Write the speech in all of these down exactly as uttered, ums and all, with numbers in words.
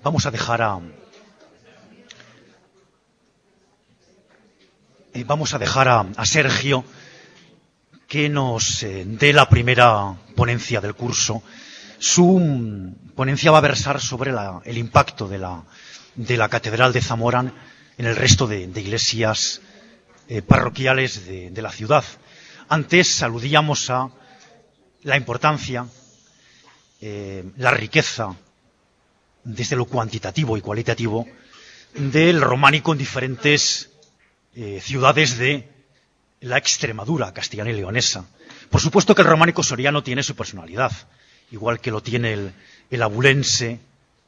vamos a dejar a eh, vamos a dejar a, a Sergio que nos eh, dé la primera ponencia del curso. Su mm, ponencia va a versar sobre la, el impacto de la, de la Catedral de Zamora en el resto de, de iglesias eh, parroquiales de, de la ciudad. Antes aludíamos a la importancia, eh, la riqueza, desde lo cuantitativo y cualitativo, del románico en diferentes eh, ciudades de la Extremadura castellana y leonesa. Por supuesto que el románico soriano tiene su personalidad, igual que lo tiene el, el abulense,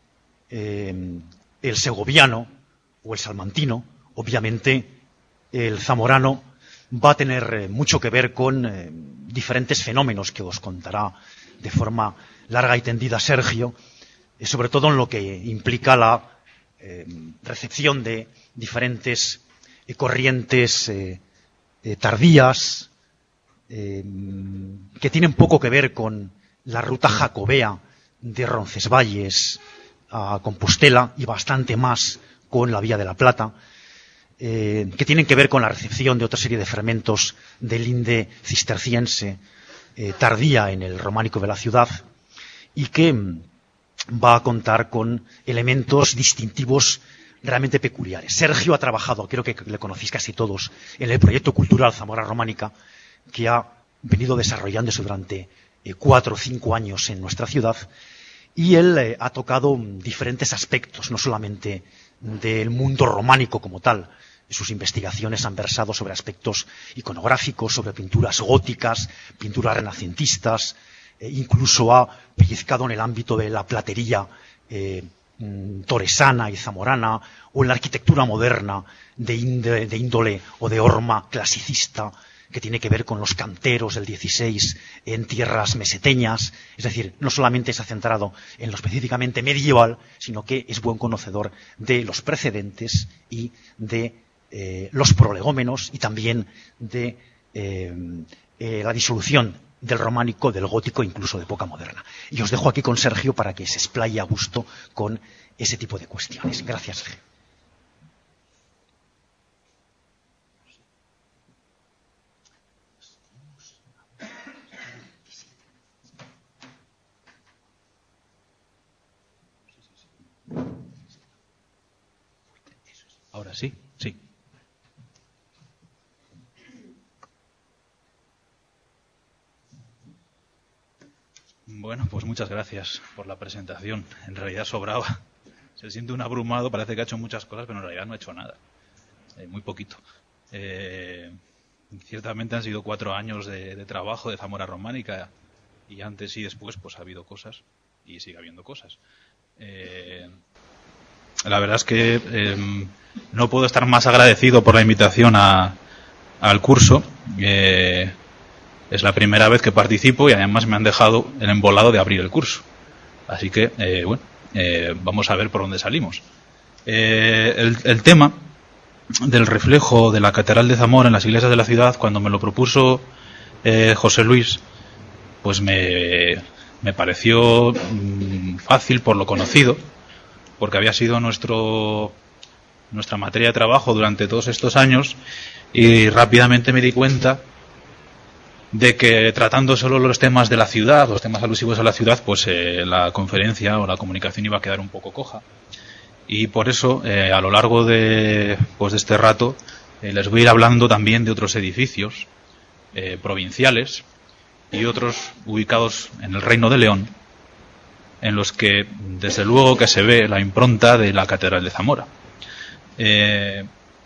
eh, el segoviano o el salmantino. Obviamente el zamorano va a tener eh, mucho que ver con eh, diferentes fenómenos que os contará de forma larga y tendida Sergio, eh, sobre todo en lo que implica la eh, recepción de diferentes eh, corrientes eh, eh, tardías, eh, que tienen poco que ver con la ruta jacobea de Roncesvalles a Compostela y bastante más con la Vía de la Plata, eh, que tienen que ver con la recepción de otra serie de fermentos del linde cisterciense eh, tardía en el románico de la ciudad, y que mm, va a contar con elementos distintivos realmente peculiares. Sergio ha trabajado, creo que le conocéis casi todos, en el proyecto cultural Zamora Románica, que ha venido desarrollándose durante eh, cuatro o cinco años en nuestra ciudad, y él eh, ha tocado mm, diferentes aspectos, no solamente del mundo románico como tal. Sus investigaciones han versado sobre aspectos iconográficos, sobre pinturas góticas, pinturas renacentistas, eh, incluso ha pellizcado en el ámbito de la platería eh, toresana y zamorana, o en la arquitectura moderna de índole, de índole o de horma clasicista, que tiene que ver con los canteros del dieciséis en tierras meseteñas. Es decir, no solamente se ha centrado en lo específicamente medieval, sino que es buen conocedor de los precedentes y de eh, los prolegómenos, y también de eh, eh, la disolución del románico, del gótico, incluso de época moderna. Y os dejo aquí con Sergio para que se explaye a gusto con ese tipo de cuestiones. Gracias, Sergio. Ahora sí, sí. Bueno, pues muchas gracias por la presentación. En realidad sobraba. Se siente un abrumado, parece que ha hecho muchas cosas, pero en realidad no ha hecho nada. Eh, muy poquito. Eh, ciertamente han sido cuatro años de, de trabajo de Zamora Románica, y antes y después pues ha habido cosas y sigue habiendo cosas. Eh, la verdad es que eh, no puedo estar más agradecido por la invitación a, al curso. Eh, es la primera vez que participo y además me han dejado el embolado de abrir el curso. Así que, eh, bueno, eh, vamos a ver por dónde salimos. Eh, el, el tema del reflejo de la Catedral de Zamora en las iglesias de la ciudad, cuando me lo propuso eh, José Luis, pues me, me pareció mmm, fácil por lo conocido, porque había sido nuestro nuestra materia de trabajo durante todos estos años, y rápidamente me di cuenta de que tratando solo los temas de la ciudad, los temas alusivos a la ciudad, pues eh, la conferencia o la comunicación iba a quedar un poco coja. Y por eso, eh, a lo largo de, pues, de este rato, eh, les voy a ir hablando también de otros edificios eh, provinciales y otros ubicados en el Reino de León, en los que, desde luego, que se ve la impronta de la Catedral de Zamora. Eh,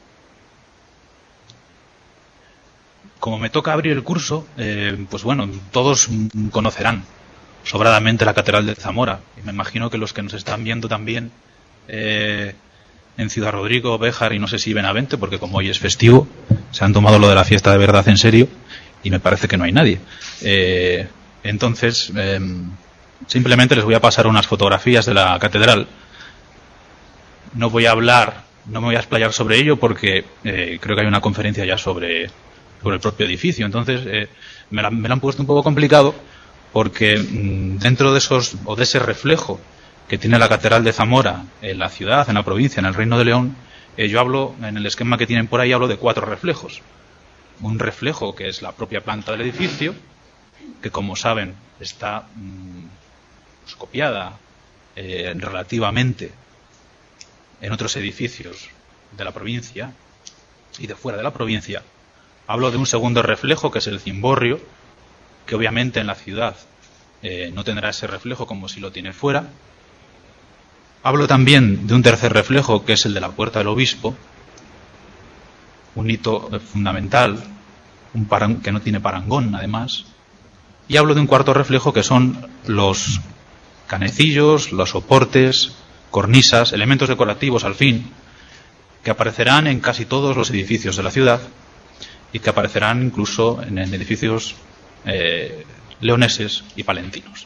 Como me toca abrir el curso, eh, pues bueno, todos conocerán sobradamente la Catedral de Zamora. Y me imagino que los que nos están viendo también eh, en Ciudad Rodrigo, Béjar y no sé si Benavente, porque como hoy es festivo, se han tomado lo de la fiesta de verdad en serio y me parece que no hay nadie. Eh, entonces, eh, simplemente les voy a pasar unas fotografías de la catedral. No voy a hablar, no me voy a explayar sobre ello porque eh, creo que hay una conferencia ya sobre... sobre el propio edificio. Entonces eh, me, la, me lo han puesto un poco complicado porque mmm, dentro de esos o de ese reflejo que tiene la Catedral de Zamora en la ciudad, en la provincia, en el Reino de León, eh, yo hablo, en el esquema que tienen por ahí, hablo de cuatro reflejos. Un reflejo que es la propia planta del edificio, que como saben está mmm, pues, copiada eh, relativamente en otros edificios de la provincia y de fuera de la provincia. Hablo de un segundo reflejo, que es el cimborrio, que obviamente en la ciudad eh, no tendrá ese reflejo como si lo tiene fuera. Hablo también de un tercer reflejo, que es el de la Puerta del Obispo, un hito fundamental, un paran, que no tiene parangón además. Y hablo de un cuarto reflejo, que son los canecillos, los soportes, cornisas, elementos decorativos al fin, que aparecerán en casi todos los edificios de la ciudad y que aparecerán incluso en edificios eh, leoneses y palentinos.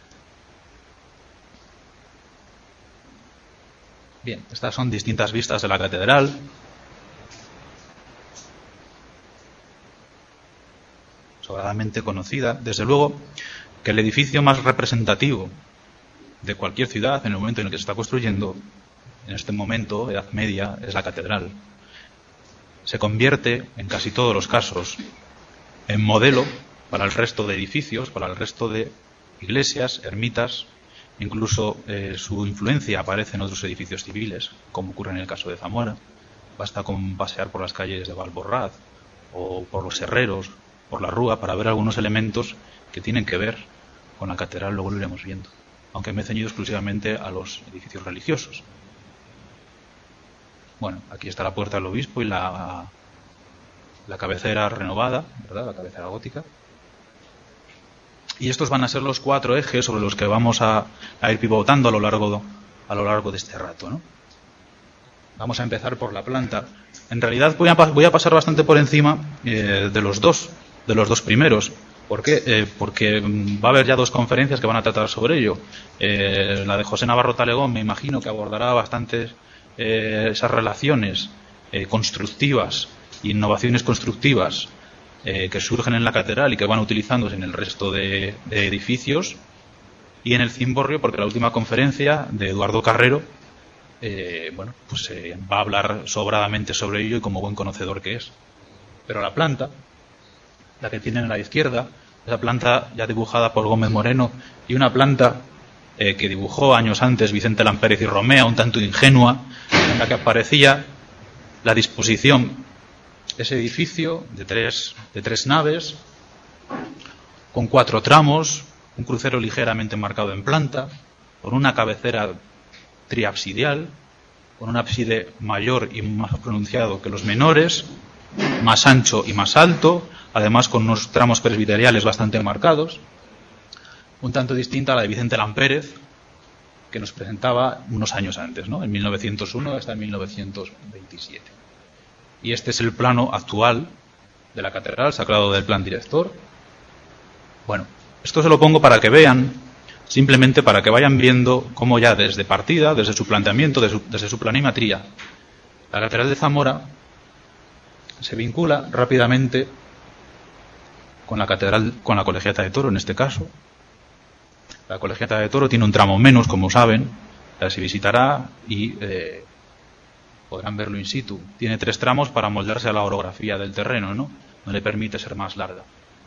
Bien, estas son distintas vistas de la catedral. Sobradamente conocida. Desde luego que el edificio más representativo de cualquier ciudad en el momento en el que se está construyendo, en este momento, Edad Media, es la catedral. Se convierte, en casi todos los casos, en modelo para el resto de edificios, para el resto de iglesias, ermitas. Incluso eh, su influencia aparece en otros edificios civiles, como ocurre en el caso de Zamora. Basta con pasear por las calles de Valborraz o por los Herreros, por la Rúa, para ver algunos elementos que tienen que ver con la catedral, luego lo iremos viendo. Aunque me he ceñido exclusivamente a los edificios religiosos. Bueno, aquí está la Puerta del Obispo y la, la cabecera renovada, ¿verdad? La cabecera gótica. Y estos van a ser los cuatro ejes sobre los que vamos a, a ir pivotando a lo largo, a lo largo de este rato, ¿no? Vamos a empezar por la planta. En realidad voy a, voy a pasar bastante por encima eh, de los dos, de los dos primeros. ¿Por qué? Eh, porque va a haber ya dos conferencias que van a tratar sobre ello. Eh, la de José Navarro Talegón, me imagino que abordará bastantes eh, esas relaciones eh, constructivas, innovaciones constructivas eh, que surgen en la catedral y que van utilizándose en el resto de, de edificios. Y en el cimborrio, porque la última conferencia de Eduardo Carrero, eh, bueno, pues eh, va a hablar sobradamente sobre ello y como buen conocedor que es. Pero la planta, la que tienen a la izquierda, esa planta ya dibujada por Gómez Moreno, y una planta eh, que dibujó años antes Vicente Lampérez y Romea, un tanto ingenua, en la que aparecía la disposición, ese edificio de tres, de tres naves, con cuatro tramos, un crucero ligeramente marcado en planta, con una cabecera triabsidial, con un ábside mayor y más pronunciado que los menores, más ancho y más alto, además con unos tramos presbiteriales bastante marcados, un tanto distinta a la de Vicente Lampérez, que nos presentaba unos años antes, ¿no? En mil novecientos uno hasta mil novecientos veintisiete. Y este es el plano actual de la catedral, sacado del plan director. Bueno, esto se lo pongo para que vean, simplemente para que vayan viendo cómo ya desde partida, desde su planteamiento, desde su, desde su planimetría, la catedral de Zamora se vincula rápidamente con la catedral, con la Colegiata de Toro en este caso. La Colegiata de Toro tiene un tramo menos, como saben, ya se visitará y eh, podrán verlo in situ. Tiene tres tramos para moldarse a la orografía del terreno, ¿no? No le permite ser más larga.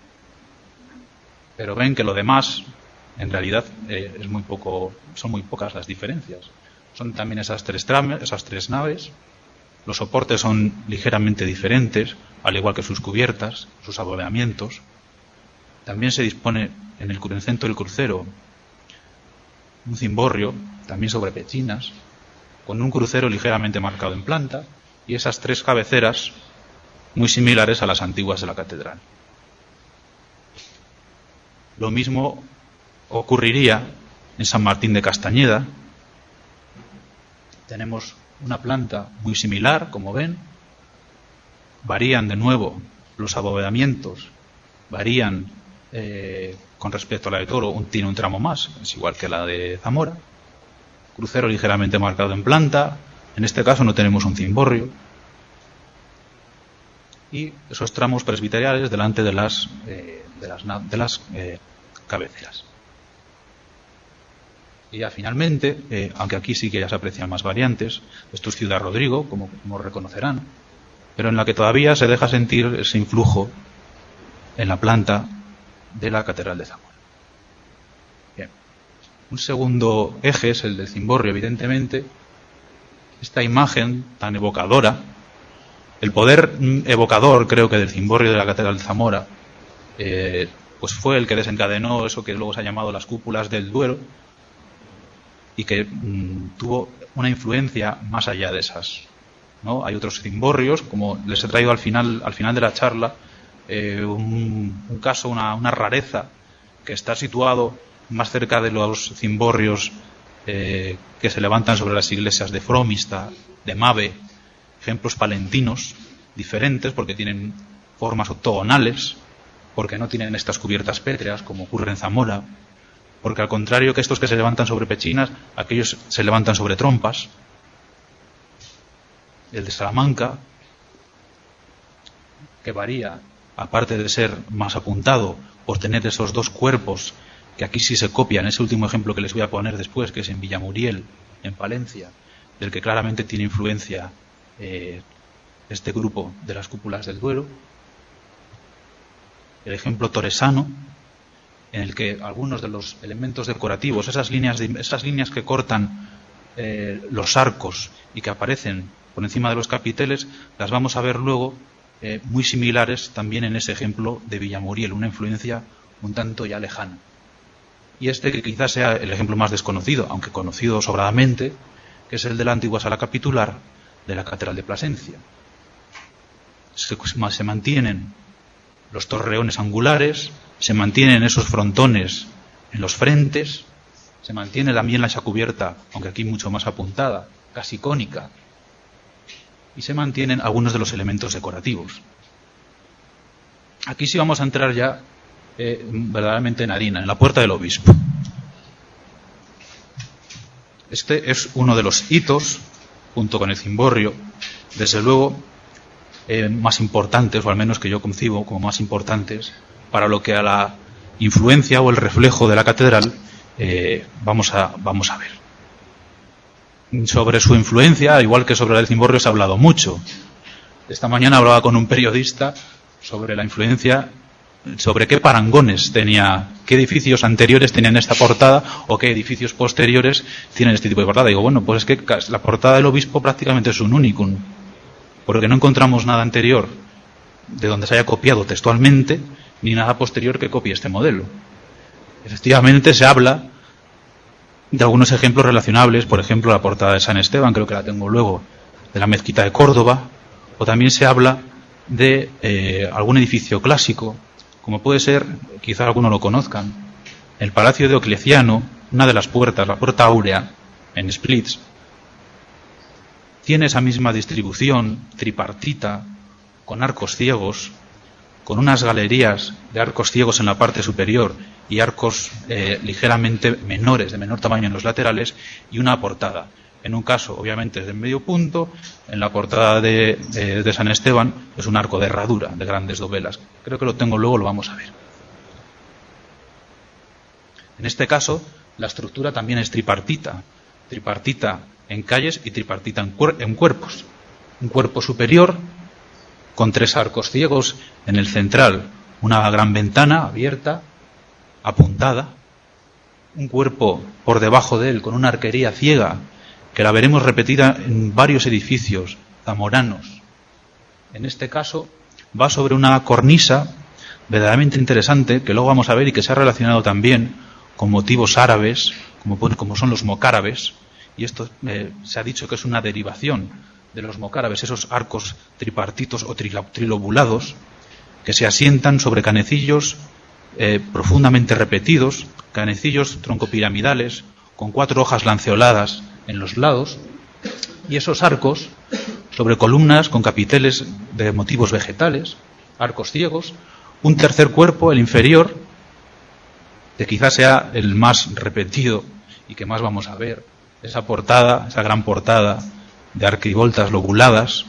Pero ven que lo demás, en realidad, eh, es muy poco, son muy pocas las diferencias. Son también esas tres trames, esas tres naves. Los soportes son ligeramente diferentes, al igual que sus cubiertas, sus abovedamientos. También se dispone en el centro del crucero un cimborrio, también sobre pechinas, con un crucero ligeramente marcado en planta y esas tres cabeceras muy similares a las antiguas de la catedral. Lo mismo ocurriría en San Martín de Castañeda. Tenemos una planta muy similar, como ven. Varían de nuevo los abovedamientos, varían eh, con respecto a la de Toro, un, tiene un tramo más, es igual que la de Zamora. Crucero ligeramente marcado en planta, en este caso no tenemos un cimborrio. Y esos tramos presbiteriales delante de las, eh, de las, de las eh, cabeceras. Y ya finalmente, eh, aunque aquí sí que ya se aprecian más variantes, esto es Ciudad Rodrigo, como, como reconocerán, pero en la que todavía se deja sentir ese influjo en la planta de la Catedral de Zamora. Bien. Un segundo eje es el del cimborrio, evidentemente. Esta imagen tan evocadora, el poder evocador, creo que del cimborrio de la Catedral de Zamora, eh, pues fue el que desencadenó eso que luego se ha llamado las cúpulas del Duero, y que mmm, tuvo una influencia más allá de esas, ¿no? Hay otros cimborrios, como les he traído al final, al final de la charla, eh, un, un caso, una, una rareza, que está situado más cerca de los cimborrios eh, que se levantan sobre las iglesias de Fromista, de Mave, ejemplos palentinos, diferentes, porque tienen formas octogonales, porque no tienen estas cubiertas pétreas, como ocurre en Zamora, porque al contrario que estos que se levantan sobre pechinas, aquellos se levantan sobre trompas. El de Salamanca, que varía, aparte de ser más apuntado, por tener esos dos cuerpos, que aquí sí se copian, ese último ejemplo que les voy a poner después, que es en Villamuriel, en Palencia, del que claramente tiene influencia eh, este grupo de las cúpulas del Duero. El ejemplo toresano, en el que algunos de los elementos decorativos, esas líneas, de, esas líneas que cortan eh, los arcos y que aparecen por encima de los capiteles, las vamos a ver luego eh, muy similares también en ese ejemplo de Villamuriel, una influencia un tanto ya lejana. Y este que quizás sea el ejemplo más desconocido, aunque conocido sobradamente, que es el de la antigua sala capitular de la Catedral de Plasencia. Se, se mantienen los torreones angulares, se mantienen esos frontones en los frentes, se mantiene también la sacubierta, aunque aquí mucho más apuntada, casi cónica, y se mantienen algunos de los elementos decorativos. Aquí sí vamos a entrar ya eh, verdaderamente en harina, en la puerta del obispo. Este es uno de los hitos, junto con el cimborrio, desde luego eh, más importantes, o al menos que yo concibo como más importantes, para lo que a la influencia o el reflejo de la catedral eh, vamos a, vamos a ver. Sobre su influencia, igual que sobre el cimborrio, se ha hablado mucho. Esta mañana hablaba con un periodista sobre la influencia, sobre qué parangones tenía, qué edificios anteriores tenían esta portada o qué edificios posteriores tienen este tipo de portada. Digo, bueno, pues es que la portada del obispo prácticamente es un unicum, porque no encontramos nada anterior de donde se haya copiado textualmente, ni nada posterior que copie este modelo. Efectivamente se habla de algunos ejemplos relacionables, por ejemplo la portada de San Esteban, creo que la tengo luego, de la mezquita de Córdoba, o también se habla de eh, algún edificio clásico, como puede ser, quizá algunos lo conozcan, el Palacio de Diocleciano, una de las puertas, la Puerta Áurea, en Splits, tiene esa misma distribución tripartita, con arcos ciegos, con unas galerías de arcos ciegos en la parte superior y arcos eh, ligeramente menores, de menor tamaño en los laterales, y una portada. En un caso, obviamente, es de medio punto. En la portada de, de, de San Esteban es un arco de herradura, de grandes dovelas. Creo que lo tengo luego, lo vamos a ver. En este caso, la estructura también es tripartita. Tripartita en calles y tripartita en, cuer- en cuerpos. Un cuerpo superior con tres arcos ciegos en el central, una gran ventana abierta, apuntada, un cuerpo por debajo de él con una arquería ciega, que la veremos repetida en varios edificios zamoranos. En este caso va sobre una cornisa verdaderamente interesante, que luego vamos a ver y que se ha relacionado también con motivos árabes, como, como son los mocárabes, y esto eh, se ha dicho que es una derivación de los mocárabes, esos arcos tripartitos o trilobulados que se asientan sobre canecillos eh, profundamente repetidos, canecillos troncopiramidales con cuatro hojas lanceoladas en los lados, y esos arcos sobre columnas con capiteles de motivos vegetales, arcos ciegos, un tercer cuerpo, el inferior, que quizás sea el más repetido y que más vamos a ver, esa portada, esa gran portada de arquivoltas lobuladas,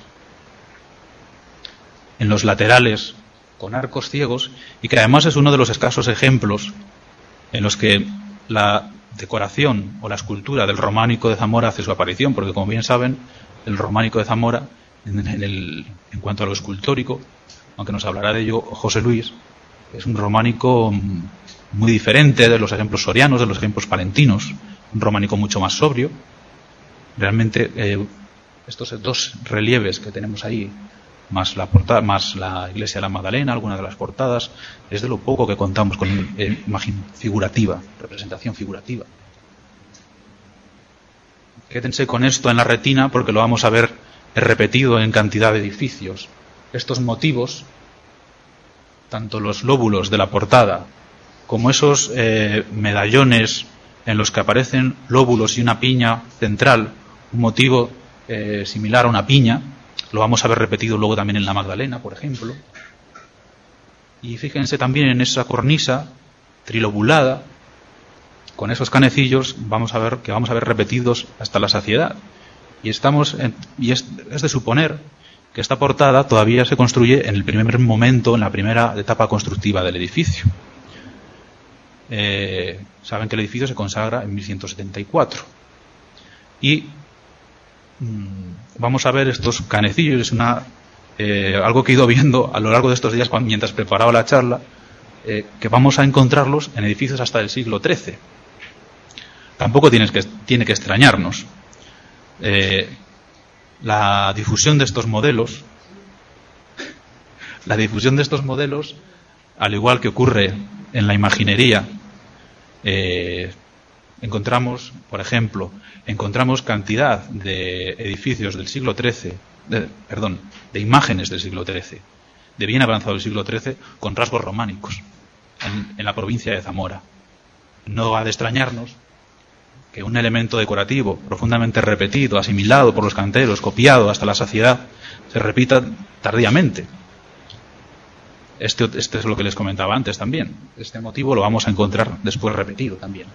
en los laterales con arcos ciegos, y que además es uno de los escasos ejemplos en los que la decoración o la escultura del románico de Zamora hace su aparición, porque como bien saben, el románico de Zamora, en, en, el, en cuanto a lo escultórico, aunque nos hablará de ello José Luis, es un románico muy diferente de los ejemplos sorianos, de los ejemplos palentinos, un románico mucho más sobrio. Realmente eh, estos dos relieves que tenemos ahí, más la portada, más la iglesia de la Magdalena, algunas de las portadas, es de lo poco que contamos con eh, imagen figurativa, representación figurativa. Quédense con esto en la retina porque lo vamos a ver repetido en cantidad de edificios. Estos motivos, tanto los lóbulos de la portada como esos eh, medallones en los que aparecen lóbulos y una piña central, un motivo eh, similar a una piña, lo vamos a ver repetido luego también en la Magdalena, por ejemplo. Y fíjense también en esa cornisa trilobulada, con esos canecillos, vamos a ver que vamos a ver repetidos hasta la saciedad. Y estamos en, y es, es de suponer que esta portada todavía se construye en el primer momento, en la primera etapa constructiva del edificio. Eh, saben que el edificio se consagra en mil ciento setenta y cuatro. Y vamos a ver estos canecillos, es una, eh, algo que he ido viendo a lo largo de estos días cuando, mientras preparaba la charla, eh, que vamos a encontrarlos en edificios hasta el siglo trece. Tampoco tienes que, tiene que extrañarnos. Eh, la difusión de estos modelos, la difusión de estos modelos, al igual que ocurre en la imaginería, eh, encontramos, por ejemplo, encontramos cantidad de edificios del siglo trece, de, perdón, de imágenes del siglo trece, de bien avanzado del siglo trece, con rasgos románicos, en, en la provincia de Zamora. No ha de extrañarnos que un elemento decorativo profundamente repetido, asimilado por los canteros, copiado hasta la saciedad, se repita tardíamente. Este, este es lo que les comentaba antes también. Este motivo lo vamos a encontrar después repetido también.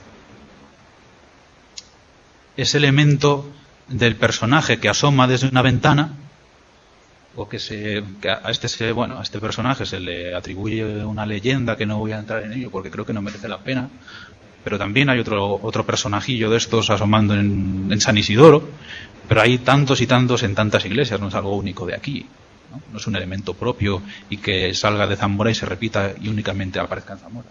Ese elemento del personaje que asoma desde una ventana, o que se que a este se, bueno, a este personaje se le atribuye una leyenda que no voy a entrar en ello porque creo que no merece la pena, pero también hay otro otro personajillo de estos asomando en, en San Isidoro, pero hay tantos y tantos en tantas iglesias, no es algo único de aquí, ¿no? No es un elemento propio y que salga de Zamora y se repita y únicamente aparezca en Zamora.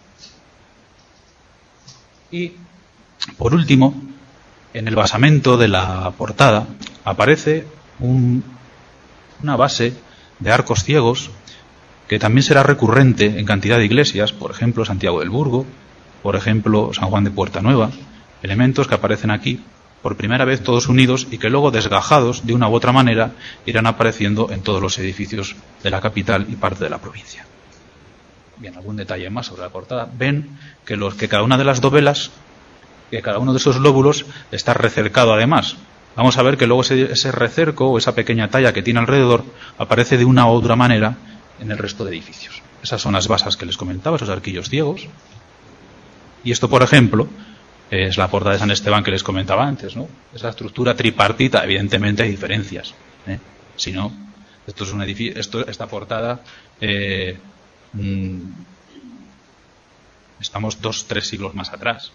Y por último, en el basamento de la portada aparece un, una base de arcos ciegos que también será recurrente en cantidad de iglesias, por ejemplo Santiago del Burgo, por ejemplo San Juan de Puerta Nueva, elementos que aparecen aquí por primera vez todos unidos y que luego desgajados de una u otra manera irán apareciendo en todos los edificios de la capital y parte de la provincia. Bien, algún detalle más sobre la portada. Ven que, los, que cada una de las dovelas, que cada uno de esos lóbulos está recercado además. Vamos a ver que luego ese, ese recerco o esa pequeña talla que tiene alrededor aparece de una u otra manera en el resto de edificios. Esas son las basas que les comentaba, esos arquillos ciegos. Y esto, por ejemplo, es la portada de San Esteban que les comentaba antes, ¿no? Esa estructura tripartita, evidentemente hay diferencias, ¿eh? Si no, esto es un edificio, esto, esta portada, eh, mmm, estamos dos, tres siglos más atrás.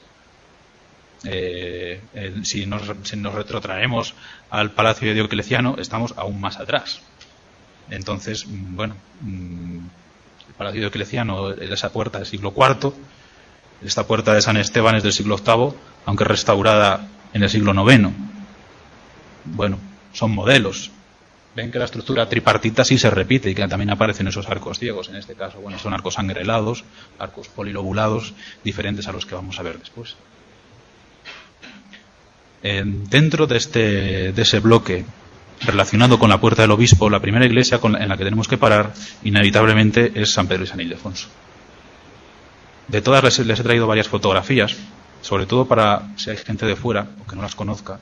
Eh, eh, si, nos, si nos retrotraemos al Palacio de Diocleciano, estamos aún más atrás. Entonces, bueno, el Palacio de Diocleciano, esa puerta del siglo cuarto, esta puerta de San Esteban es del siglo octavo, aunque restaurada en el siglo noveno. Bueno, son modelos. Ven que la estructura tripartita sí se repite y que también aparecen esos arcos ciegos. En este caso, bueno, son arcos sangrelados, arcos polilobulados, diferentes a los que vamos a ver después. Eh, dentro de este de ese bloque relacionado con la Puerta del Obispo, la primera iglesia con la, en la que tenemos que parar inevitablemente es San Pedro y San Ildefonso. De todas les, les he traído varias fotografías, sobre todo para si hay gente de fuera o que no las conozca,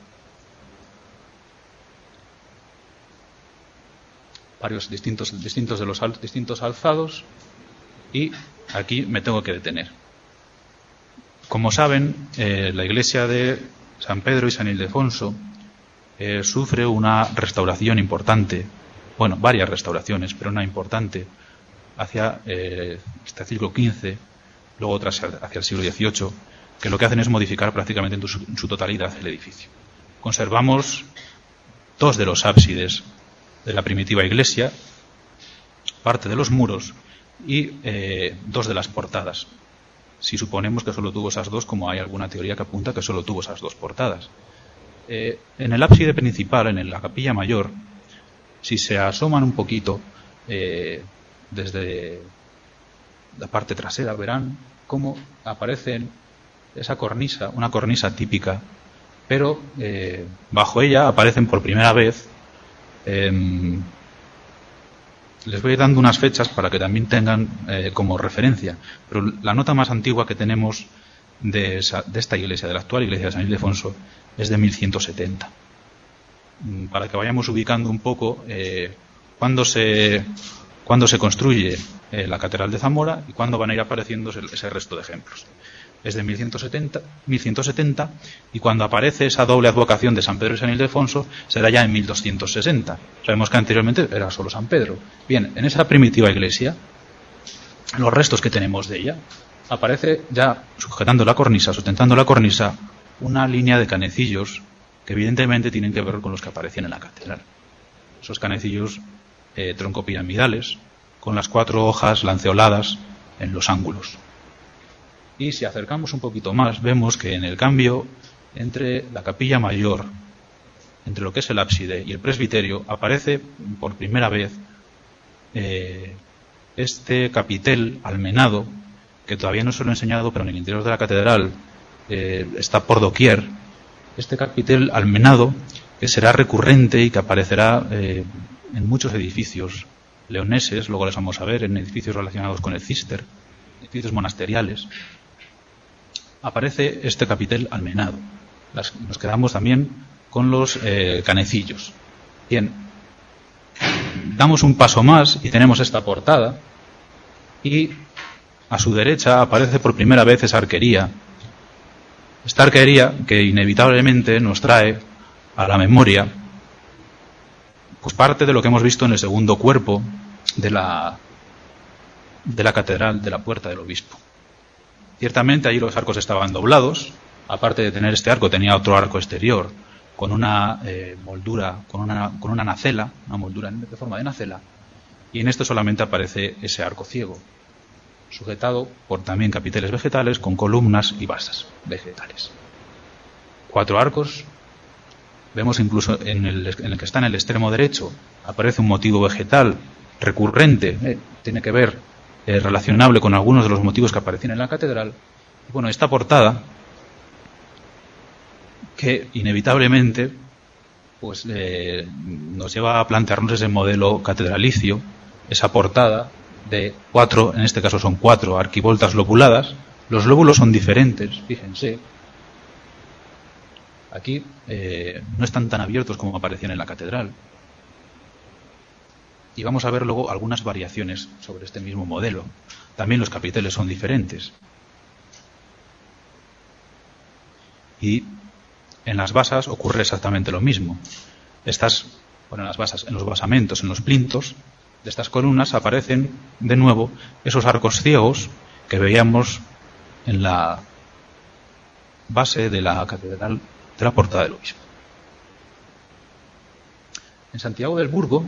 varios distintos distintos de los al, distintos alzados, y aquí me tengo que detener. Como saben, eh, la iglesia de San Pedro y San Ildefonso eh, sufre una restauración importante, bueno, varias restauraciones, pero una importante hacia eh, hasta el siglo quince, luego otras hacia el siglo dieciocho, que lo que hacen es modificar prácticamente en su, en su totalidad el edificio. Conservamos dos de los ábsides de la primitiva iglesia, parte de los muros y eh, dos de las portadas. Si suponemos que solo tuvo esas dos, como hay alguna teoría que apunta que solo tuvo esas dos portadas. Eh, en el ábside principal, en la capilla mayor, si se asoman un poquito eh, desde la parte trasera, verán cómo aparece esa cornisa, una cornisa típica, pero eh, bajo ella aparecen por primera vez, eh, les voy dando unas fechas para que también tengan eh, como referencia, pero la nota más antigua que tenemos de, esa, de esta iglesia, de la actual iglesia de San Ildefonso, es de mil ciento setenta. Para que vayamos ubicando un poco eh, cuándo se, cuándo se construye eh, la Catedral de Zamora y cuándo van a ir apareciendo ese, ese resto de ejemplos. Es de mil ciento setenta, mil ciento setenta, y cuando aparece esa doble advocación de San Pedro y San Ildefonso será ya en mil doscientos sesenta. Sabemos que anteriormente era solo San Pedro. Bien, en esa primitiva iglesia, los restos que tenemos de ella, aparece ya sujetando la cornisa, sustentando la cornisa, una línea de canecillos que evidentemente tienen que ver con los que aparecían en la catedral. Esos canecillos eh, troncopiramidales, con las cuatro hojas lanceoladas en los ángulos. Y si acercamos un poquito más, vemos que en el cambio entre la capilla mayor, entre lo que es el ábside y el presbiterio, aparece por primera vez eh, este capitel almenado, que todavía no se lo he enseñado, pero en el interior de la catedral eh, está por doquier. Este capitel almenado, que será recurrente y que aparecerá eh, en muchos edificios leoneses, luego les vamos a ver, en edificios relacionados con el Císter, edificios monasteriales, aparece este capitel almenado. Las, nos quedamos también con los eh, canecillos. Bien, damos un paso más y tenemos esta portada, y a su derecha aparece por primera vez esa arquería. Esta arquería que inevitablemente nos trae a la memoria pues parte de lo que hemos visto en el segundo cuerpo de la, de la catedral de la Puerta del Obispo. Ciertamente allí los arcos estaban doblados, aparte de tener este arco tenía otro arco exterior con una eh, moldura, con una, con una nacela, una moldura de forma de nacela, y en este solamente aparece ese arco ciego, sujetado por también capiteles vegetales con columnas y basas vegetales. Cuatro arcos. Vemos incluso en el, en el que está en el extremo derecho aparece un motivo vegetal recurrente, eh, tiene que ver eh, relacionable con algunos de los motivos que aparecen en la catedral. Y bueno, esta portada que inevitablemente pues eh, nos lleva a plantearnos ese modelo catedralicio, esa portada de cuatro, en este caso son cuatro arquivoltas lobuladas. Los lóbulos son diferentes, fíjense. Aquí eh, no están tan abiertos como aparecían en la catedral. Y vamos a ver luego algunas variaciones sobre este mismo modelo. También los capiteles son diferentes. Y en las basas ocurre exactamente lo mismo. Estas, bueno, en las basas, en los basamentos, en los plintos de estas columnas aparecen de nuevo esos arcos ciegos que veíamos en la base de la catedral de la Portada del Obispo. En Santiago del Burgo,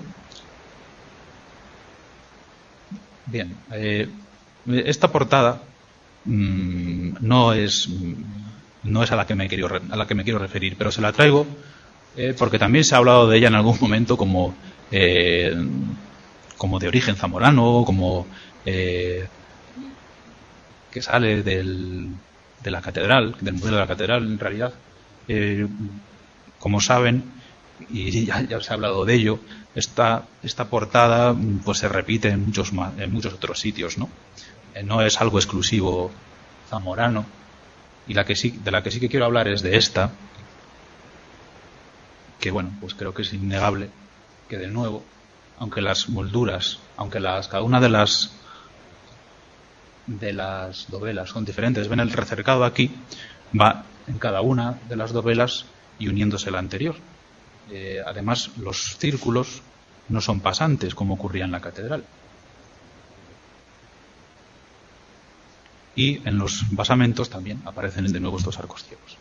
bien, eh, esta portada mmm, no es no es a la que me quiero a la que me quiero referir, pero se la traigo eh, porque también se ha hablado de ella en algún momento como eh, como de origen zamorano, como eh, que sale del, de la catedral, del modelo de la catedral. En realidad, eh, como saben, y ya, ya se ha hablado de ello, esta, esta portada pues se repite en muchos, en muchos otros sitios, ¿no? Eh, no es algo exclusivo zamorano, y la que sí, de la que sí que quiero hablar es de esta, que bueno, pues creo que es innegable que de nuevo, aunque las molduras, aunque las, cada una de las de las dovelas son diferentes, ven el recercado aquí, va en cada una de las dovelas y uniéndose la anterior. Eh, además, los círculos no son pasantes como ocurría en la catedral. y en los basamentos también aparecen de nuevo estos arcos ciegos.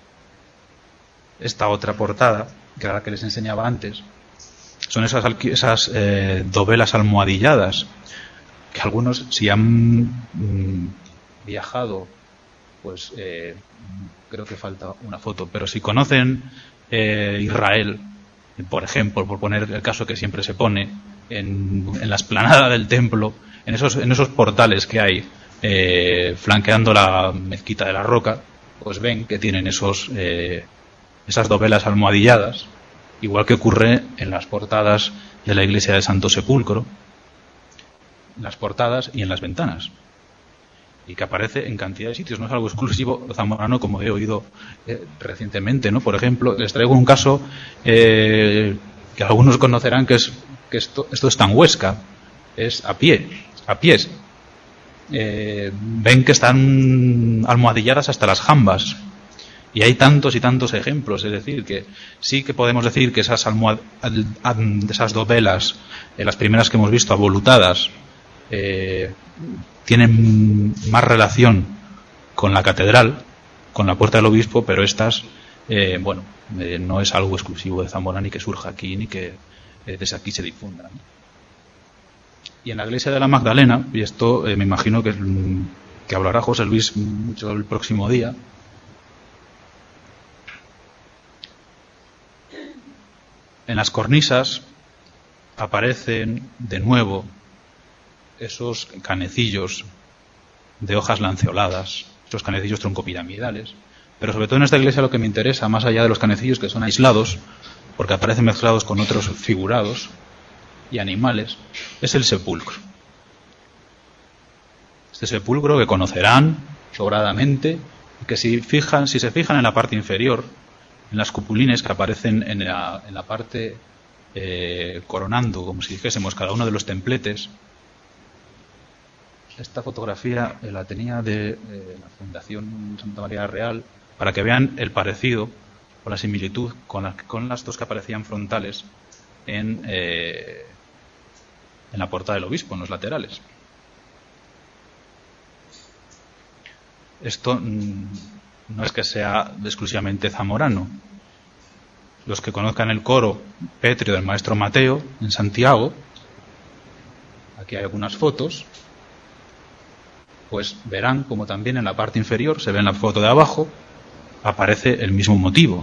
Esta otra portada, que era la que les enseñaba antes, son esas, esas eh, dovelas almohadilladas, que algunos, si han mm, viajado, pues eh, creo que falta una foto, pero si conocen eh, Israel, por ejemplo, por poner el caso que siempre se pone, en, en la explanada del templo, en esos, en esos portales que hay, eh, flanqueando la mezquita de la Roca, pues ven que tienen esos, eh, esas dovelas almohadilladas, igual que ocurre en las portadas de la iglesia del Santo Sepulcro, en las portadas y en las ventanas, y que aparece en cantidad de sitios. No es algo exclusivo zamorano, como he oído eh, recientemente, ¿no? Por ejemplo, les traigo un caso eh, que algunos conocerán, que es que esto, esto está en Huesca, es a pie, a pies. Eh, ven que están almohadilladas hasta las jambas, y hay tantos y tantos ejemplos. Es decir, que sí que podemos decir que esas almohad esas dovelas, eh, las primeras que hemos visto avolutadas, eh, tienen más relación con la catedral, con la Puerta del Obispo, pero estas, eh, bueno, eh, no es algo exclusivo de Zamora, ni que surja aquí, ni que eh, desde aquí se difunda, ¿no? Y en la iglesia de la Magdalena, y esto eh, me imagino que, que hablará José Luis mucho el próximo día, en las cornisas aparecen de nuevo esos canecillos de hojas lanceoladas, esos canecillos troncopiramidales, pero sobre todo en esta iglesia lo que me interesa, más allá de los canecillos que son aislados, porque aparecen mezclados con otros figurados y animales, es el sepulcro. Este sepulcro que conocerán sobradamente, y que si fijan, si se fijan en la parte inferior, en las cupulines que aparecen en la, en la parte eh, coronando, como si dijésemos, cada uno de los templetes. Esta fotografía eh, la tenía de eh, la Fundación Santa María Real, para que vean el parecido o la similitud con, la, con las dos que aparecían frontales en, eh, en la portada del obispo, en los laterales. Esto mmm, no es que sea exclusivamente zamorano. Los que conozcan el coro pétreo del maestro Mateo en Santiago, aquí hay algunas fotos, pues verán como también en la parte inferior, se ve en la foto de abajo, aparece el mismo motivo.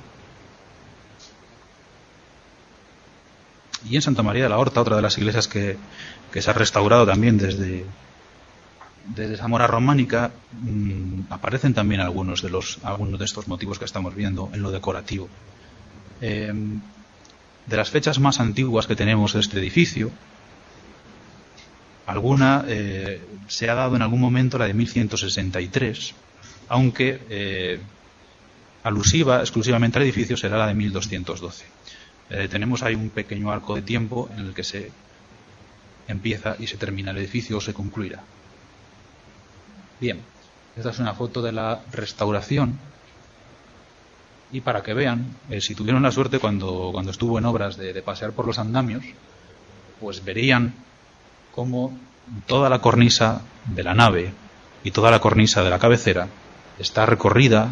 Y en Santa María de la Horta, otra de las iglesias que, que se ha restaurado también desde, desde Zamora románica, mmm, aparecen también algunos de, los, algunos de estos motivos que estamos viendo en lo decorativo. Eh, de las fechas más antiguas que tenemos de este edificio, alguna eh, se ha dado en algún momento la de mil ciento sesenta y tres, aunque eh, alusiva exclusivamente al edificio será la de mil doscientos doce. Eh, tenemos ahí un pequeño arco de tiempo en el que se empieza y se termina el edificio o se concluirá. Bien, esta es una foto de la restauración, y para que vean, eh, si tuvieron la suerte cuando, cuando estuvo en obras de, de pasear por los andamios, pues verían cómo toda la cornisa de la nave y toda la cornisa de la cabecera está recorrida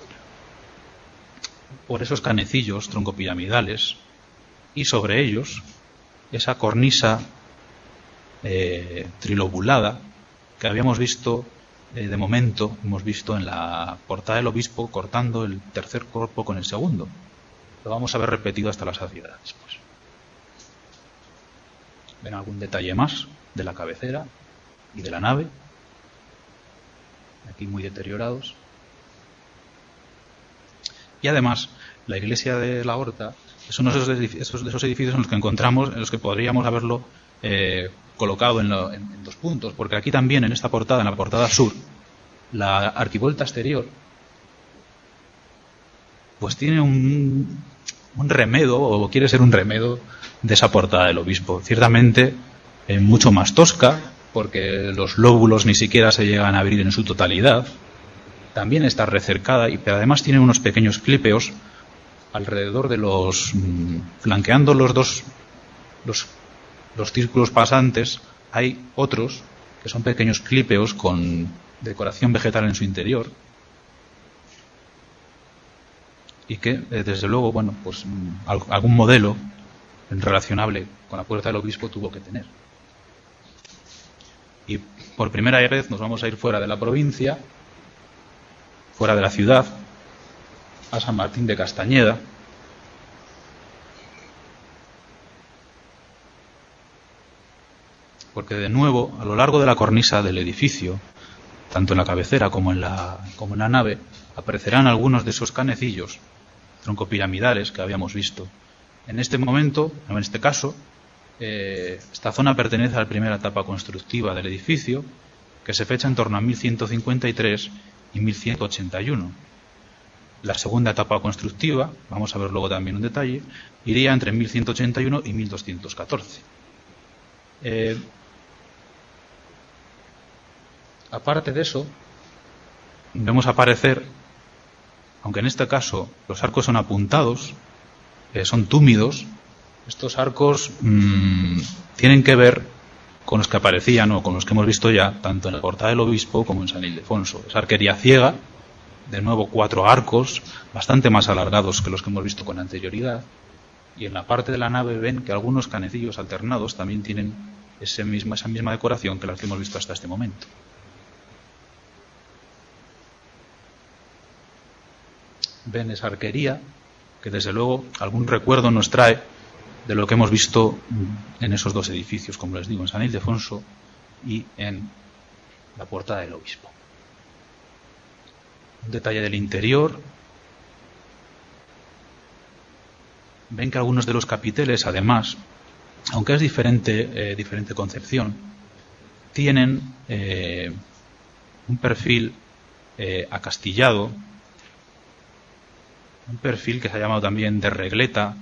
por esos canecillos troncopiramidales, y sobre ellos esa cornisa eh, trilobulada que habíamos visto eh, de momento, hemos visto en la portada del obispo cortando el tercer cuerpo con el segundo. Lo vamos a ver repetido hasta la saciedad después. ¿Ven algún detalle más de la cabecera y de la nave? Aquí muy deteriorados. Y además, la iglesia de la Horta es uno de esos edificios, de esos edificios en los que encontramos, en los que podríamos haberlo eh, colocado en, lo, en, en dos puntos, porque aquí también, en esta portada, en la portada sur, la arquivolta exterior, pues tiene un, un remedo, o quiere ser un remedo, de esa portada del obispo. Ciertamente eh, mucho más tosca, porque los lóbulos ni siquiera se llegan a abrir en su totalidad. También está recercada, y pero además tiene unos pequeños clípeos alrededor de los, mmm, flanqueando los dos los, los círculos pasantes, hay otros que son pequeños clípeos con, decoración vegetal en su interior y que, eh, desde luego, bueno, pues algún modelo relacionable con la Puerta del Obispo tuvo que tener. Y por primera vez nos vamos a ir fuera de la provincia, fuera de la ciudad, a San Martín de Castañeda, porque de nuevo, a lo largo de la cornisa del edificio, tanto en la cabecera como en la, como en la nave, aparecerán algunos de esos canecillos troncopiramidales que habíamos visto. En este momento, en este caso, eh, esta zona pertenece a la primera etapa constructiva del edificio, que se fecha en torno a mil ciento cincuenta y tres y mil ciento ochenta y uno. La segunda etapa constructiva, vamos a ver luego también un detalle, iría entre mil ciento ochenta y uno y mil doscientos catorce. Eh, aparte de eso, vemos aparecer, aunque en este caso los arcos son apuntados, eh, son túmidos, estos arcos mmm, tienen que ver con los que aparecían o con los que hemos visto ya, tanto en la Portada del Obispo como en San Ildefonso. Es arquería ciega, de nuevo cuatro arcos, bastante más alargados que los que hemos visto con anterioridad, y en la parte de la nave ven que algunos canecillos alternados también tienen ese misma, esa misma decoración que las que hemos visto hasta este momento. Ven esa arquería, que desde luego algún recuerdo nos trae de lo que hemos visto en esos dos edificios, como les digo, en San Ildefonso y en la Portada del Obispo. Un detalle del interior. Ven que algunos de los capiteles, además, aunque es diferente, eh, diferente concepción, tienen eh, un perfil eh, acastillado, un perfil que se ha llamado también de regleta,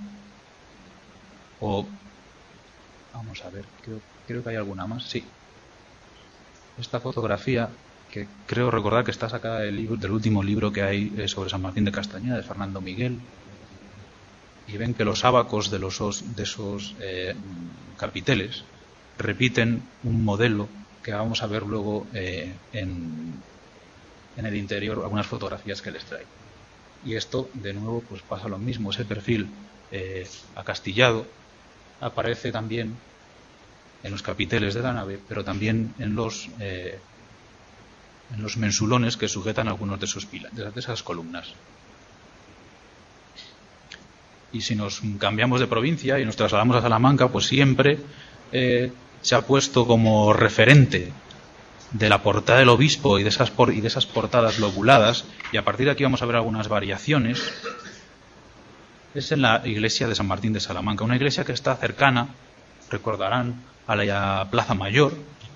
o vamos a ver, creo, creo que hay alguna más, sí. Esta fotografía, que creo recordar que está sacada del, libro, del último libro que hay sobre San Martín de Castañeda, de Fernando Miguel, y ven que los ábacos de, los, de esos eh, capiteles repiten un modelo que vamos a ver luego eh, en, en el interior, algunas fotografías que les traigo. Y esto, de nuevo, pues pasa lo mismo, ese perfil eh, acastillado aparece también en los capiteles de la nave, pero también en los eh, en los mensulones que sujetan algunos de esos pilares, de esas columnas. Y si nos cambiamos de provincia y nos trasladamos a Salamanca, pues siempre eh, se ha puesto como referente de la Portada del Obispo y de esas por, y de esas portadas lobuladas, y a partir de aquí vamos a ver algunas variaciones. Es en la iglesia de San Martín de Salamanca, una iglesia que está cercana, recordarán, a la Plaza Mayor.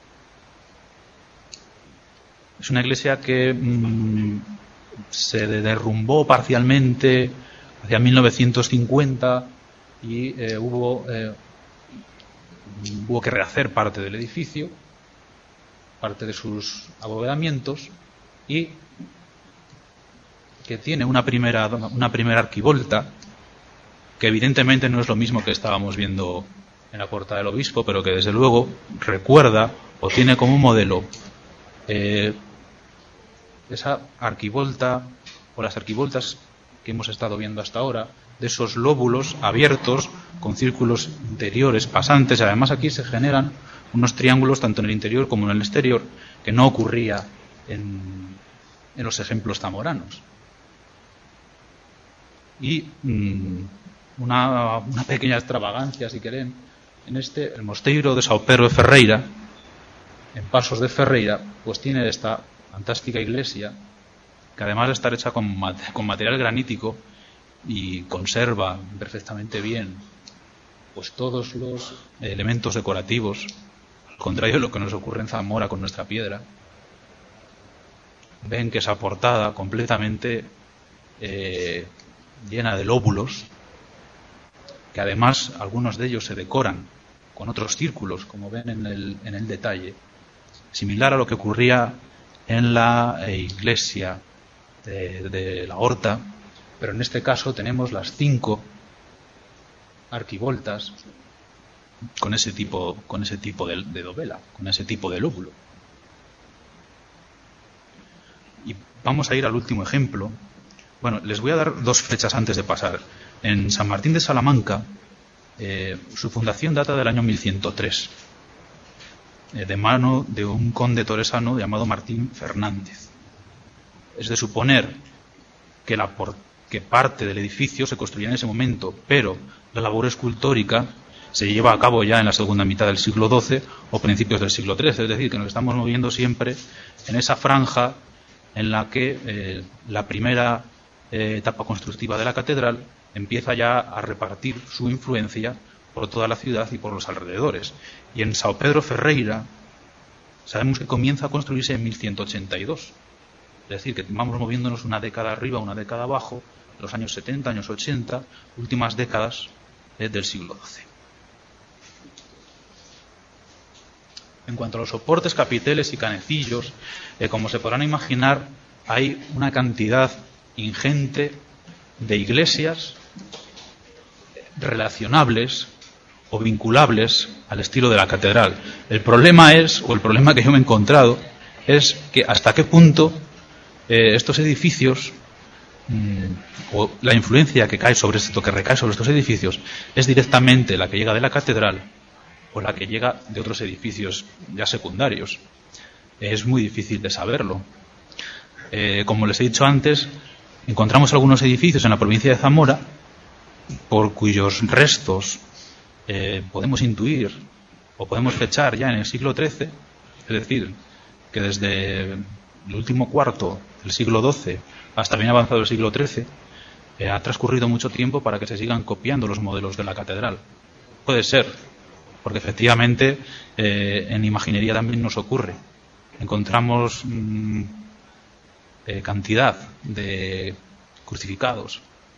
Es una iglesia que mmm, se derrumbó parcialmente hacia mil novecientos cincuenta y eh, hubo, eh, hubo que rehacer parte del edificio, parte de sus abovedamientos, y que tiene una primera, una primera arquivolta, que evidentemente no es lo mismo que estábamos viendo en la Portada del Obispo, pero que desde luego recuerda o tiene como modelo eh, esa arquivolta o las arquivoltas que hemos estado viendo hasta ahora, de esos lóbulos abiertos con círculos interiores pasantes. Además aquí se generan unos triángulos tanto en el interior como en el exterior, que no ocurría en, en los ejemplos zamoranos. Y mmm, una, una pequeña extravagancia, si quieren, en este, el mosteiro de São Pedro de Ferreira, en Pasos de Ferreira, pues tiene esta fantástica iglesia, que además de estar hecha con, con material granítico y conserva perfectamente bien pues todos los elementos decorativos, al contrario de lo que nos ocurre en Zamora con nuestra piedra. Ven que esa portada completamente eh, llena de lóbulos, que además algunos de ellos se decoran con otros círculos, como ven en el, en el detalle, similar a lo que ocurría en la eh, iglesia de, de la Horta, pero en este caso tenemos las cinco arquivoltas con ese tipo, con ese tipo de, de dovela, con ese tipo de lóbulo. vamos a ir al último ejemplo. Bueno, les voy a dar dos fechas antes de pasar. En San Martín de Salamanca, eh, su fundación data del año mil ciento tres, eh, de mano de un conde toresano llamado Martín Fernández. Es de suponer que, la por, que parte del edificio se construía en ese momento, pero la labor escultórica se lleva a cabo ya en la segunda mitad del siglo doce o principios del siglo trece, es decir, que nos estamos moviendo siempre en esa franja en la que eh, la primera eh, etapa constructiva de la catedral empieza ya a repartir su influencia por toda la ciudad y por los alrededores. Y en São Pedro Ferreira sabemos que comienza a construirse en mil ciento ochenta y dos. Es decir, que vamos moviéndonos una década arriba, una década abajo, los años setenta, años ochenta, últimas décadas eh, del siglo doce. En cuanto a los soportes, capiteles y canecillos, eh, como se podrán imaginar, hay una cantidad ingente de iglesias relacionables o vinculables al estilo de la catedral. El problema es, o el problema que yo me he encontrado, es que hasta qué punto eh, estos edificios, mmm, o la influencia que cae sobre esto, que recae sobre estos edificios, es directamente la que llega de la catedral o la que llega de otros edificios ya secundarios. Es muy difícil de saberlo. Eh, como les he dicho antes, encontramos algunos edificios en la provincia de Zamora por cuyos restos eh, podemos intuir o podemos fechar ya en el siglo trece, es decir, que desde el último cuarto del siglo doce hasta bien avanzado el siglo trece eh, ha transcurrido mucho tiempo para que se sigan copiando los modelos de la catedral. Puede ser, porque efectivamente eh, en imaginería también nos ocurre. Encontramos mmm, eh, cantidad de crucificados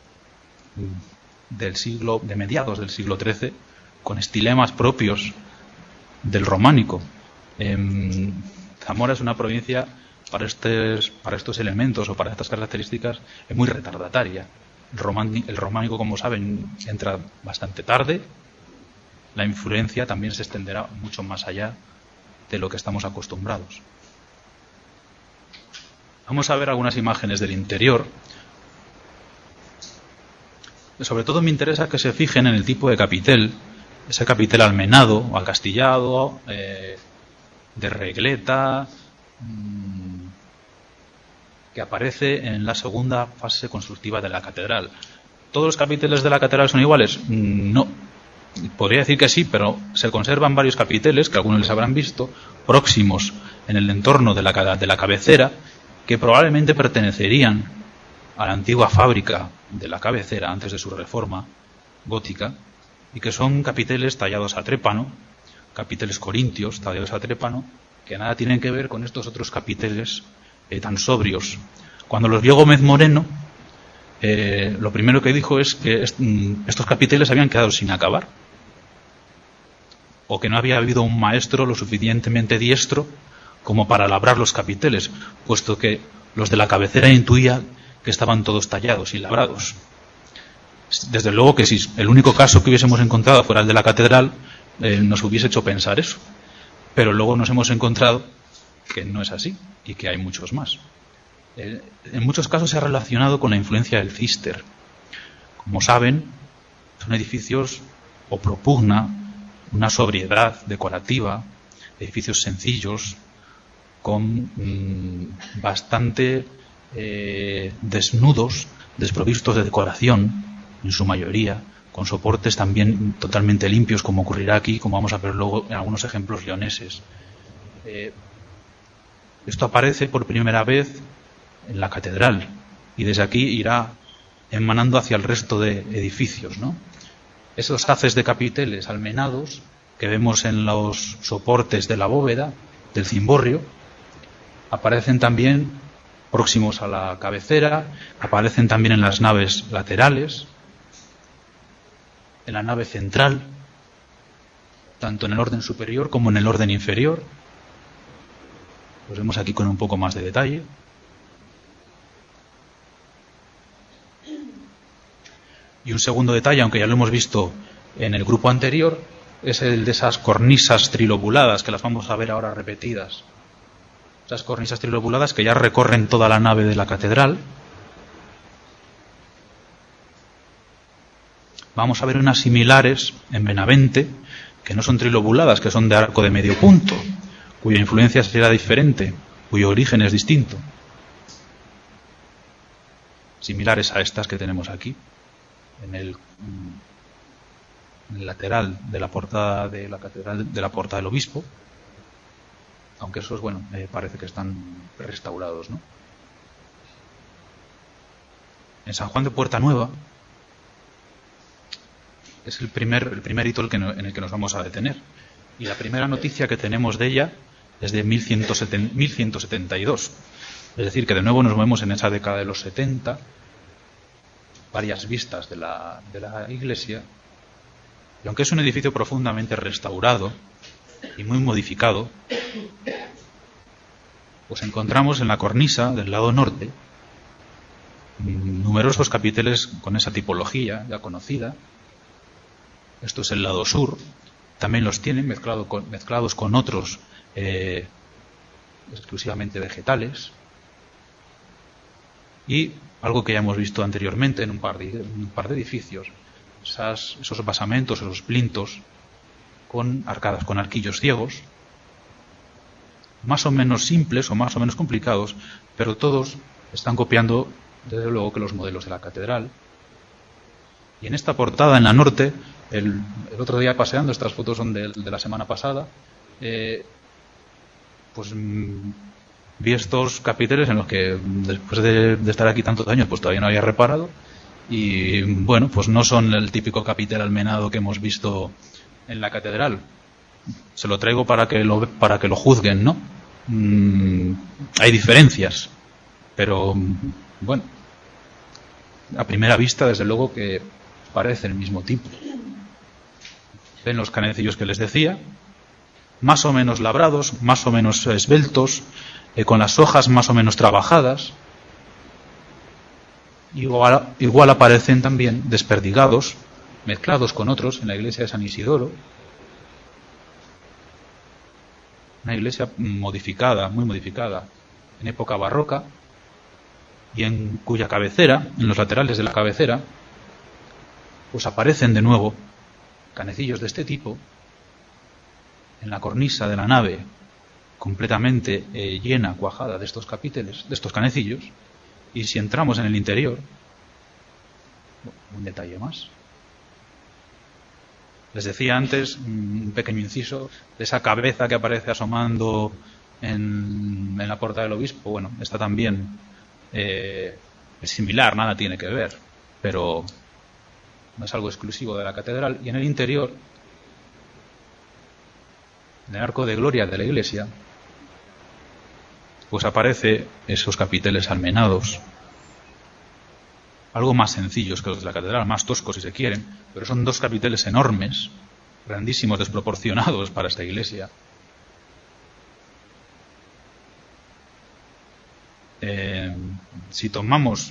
del siglo, de mediados del siglo trece, con estilemas propios del románico. Eh, Zamora es una provincia para estos, para estos elementos o para estas características es muy retardataria. El, román, el románico, como saben, entra bastante tarde. La influencia también se extenderá mucho más allá de lo que estamos acostumbrados. Vamos a ver algunas imágenes del interior. Sobre todo me interesa que se fijen en el tipo de capitel, ese capitel almenado o acastillado, eh, de regleta, mmm, que aparece en la segunda fase constructiva de la catedral. ¿Todos los capiteles de la catedral son iguales? No. Podría decir que sí, pero se conservan varios capiteles, que algunos les habrán visto, próximos en el entorno de la, de la cabecera, que probablemente pertenecerían a la antigua fábrica de la cabecera antes de su reforma gótica, y que son capiteles tallados a trépano, capiteles corintios tallados a trépano, que nada tienen que ver con estos otros capiteles eh, tan sobrios. Cuando los vio Gómez Moreno, eh, lo primero que dijo es que est estos capiteles habían quedado sin acabar, o que no había habido un maestro lo suficientemente diestro como para labrar los capiteles, puesto que los de la cabecera intuía que estaban todos tallados y labrados. Desde luego que si el único caso que hubiésemos encontrado fuera el de la catedral, eh, nos hubiese hecho pensar eso. Pero luego nos hemos encontrado que no es así y que hay muchos más. Eh, en muchos casos se ha relacionado con la influencia del Cister. Como saben, son edificios o propugna una sobriedad decorativa, edificios sencillos, con mmm, bastante eh, desnudos, desprovistos de decoración, en su mayoría, con soportes también totalmente limpios, como ocurrirá aquí, como vamos a ver luego en algunos ejemplos leoneses. Eh, esto aparece por primera vez en la catedral y desde aquí irá emanando hacia el resto de edificios, ¿no? Esos haces de capiteles almenados que vemos en los soportes de la bóveda, del cimborrio, aparecen también próximos a la cabecera, aparecen también en las naves laterales, en la nave central, tanto en el orden superior como en el orden inferior. Los vemos aquí con un poco más de detalle. Y un segundo detalle, aunque ya lo hemos visto en el grupo anterior, es el de esas cornisas trilobuladas que las vamos a ver ahora repetidas Esas cornisas trilobuladas que ya recorren toda la nave de la catedral. Vamos a ver unas similares en Benavente, que no son trilobuladas, que son de arco de medio punto, cuya influencia será diferente, cuyo origen es distinto. Similares a estas que tenemos aquí, en el, en el lateral de la portada de la catedral, de la portada del obispo, aunque esos, bueno, eh, parece que están restaurados, ¿no? En San Juan de Puerta Nueva es el primer, el primer hito el que no, en el que nos vamos a detener. Y la primera noticia que tenemos de ella es de mil ciento setenta y dos. Es decir, que de nuevo nos movemos en esa década de los setenta, varias vistas de la, de la iglesia. Y aunque es un edificio profundamente restaurado y muy modificado, pues encontramos en la cornisa del lado norte numerosos capiteles con esa tipología ya conocida. Esto es el lado sur. También los tienen mezclado con, mezclados con otros eh, exclusivamente vegetales. Y algo que ya hemos visto anteriormente en un par de, un par de edificios, esas, esos basamentos, esos plintos con arcadas, con arquillos ciegos, más o menos simples o más o menos complicados, pero todos están copiando desde luego que los modelos de la catedral. Y en esta portada, en la norte, el, el otro día paseando, estas fotos son de, de la semana pasada, eh, pues mmm, vi estos capiteles en los que después de, de estar aquí tantos años pues todavía no había reparado, y bueno, pues no son el típico capitel almenado que hemos visto en la catedral. Se lo traigo para que lo, para que lo juzguen, ¿no? Mm, hay diferencias, pero bueno, a primera vista desde luego que parece el mismo tipo. Ven los canecillos que les decía, más o menos labrados, más o menos esbeltos, eh, con las hojas más o menos trabajadas. Igual, igual aparecen también desperdigados, mezclados con otros en la iglesia de San Isidoro. Una iglesia modificada, muy modificada, en época barroca, y en cuya cabecera, en los laterales de la cabecera, pues aparecen de nuevo canecillos de este tipo, en la cornisa de la nave, completamente eh, llena, cuajada de estos capiteles, de estos canecillos, y si entramos en el interior, un detalle más. Les decía antes, un pequeño inciso, de esa cabeza que aparece asomando en, en la puerta del obispo. Bueno, está también eh, es similar, nada tiene que ver, pero no es algo exclusivo de la catedral. Y en el interior, en el arco de gloria de la iglesia, pues aparece esos capiteles almenados, algo más sencillos que los de la catedral, más toscos si se quieren, pero son dos capiteles enormes, grandísimos, desproporcionados para esta iglesia. Eh, si tomamos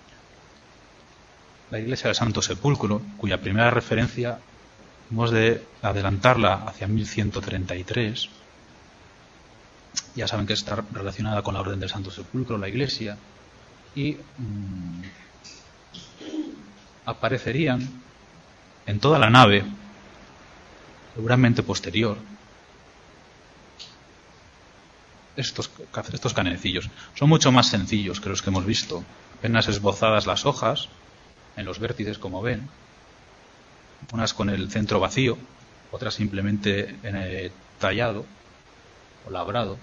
la iglesia del Santo Sepulcro, cuya primera referencia hemos de adelantarla hacia mil ciento treinta y tres, ya saben que está relacionada con la Orden del Santo Sepulcro, la iglesia, y mmm, aparecerían en toda la nave, seguramente posterior, estos, estos canecillos. Son mucho más sencillos que los que hemos visto, apenas esbozadas las hojas, en los vértices, como ven, unas con el centro vacío, otras simplemente eh, tallado o labrado.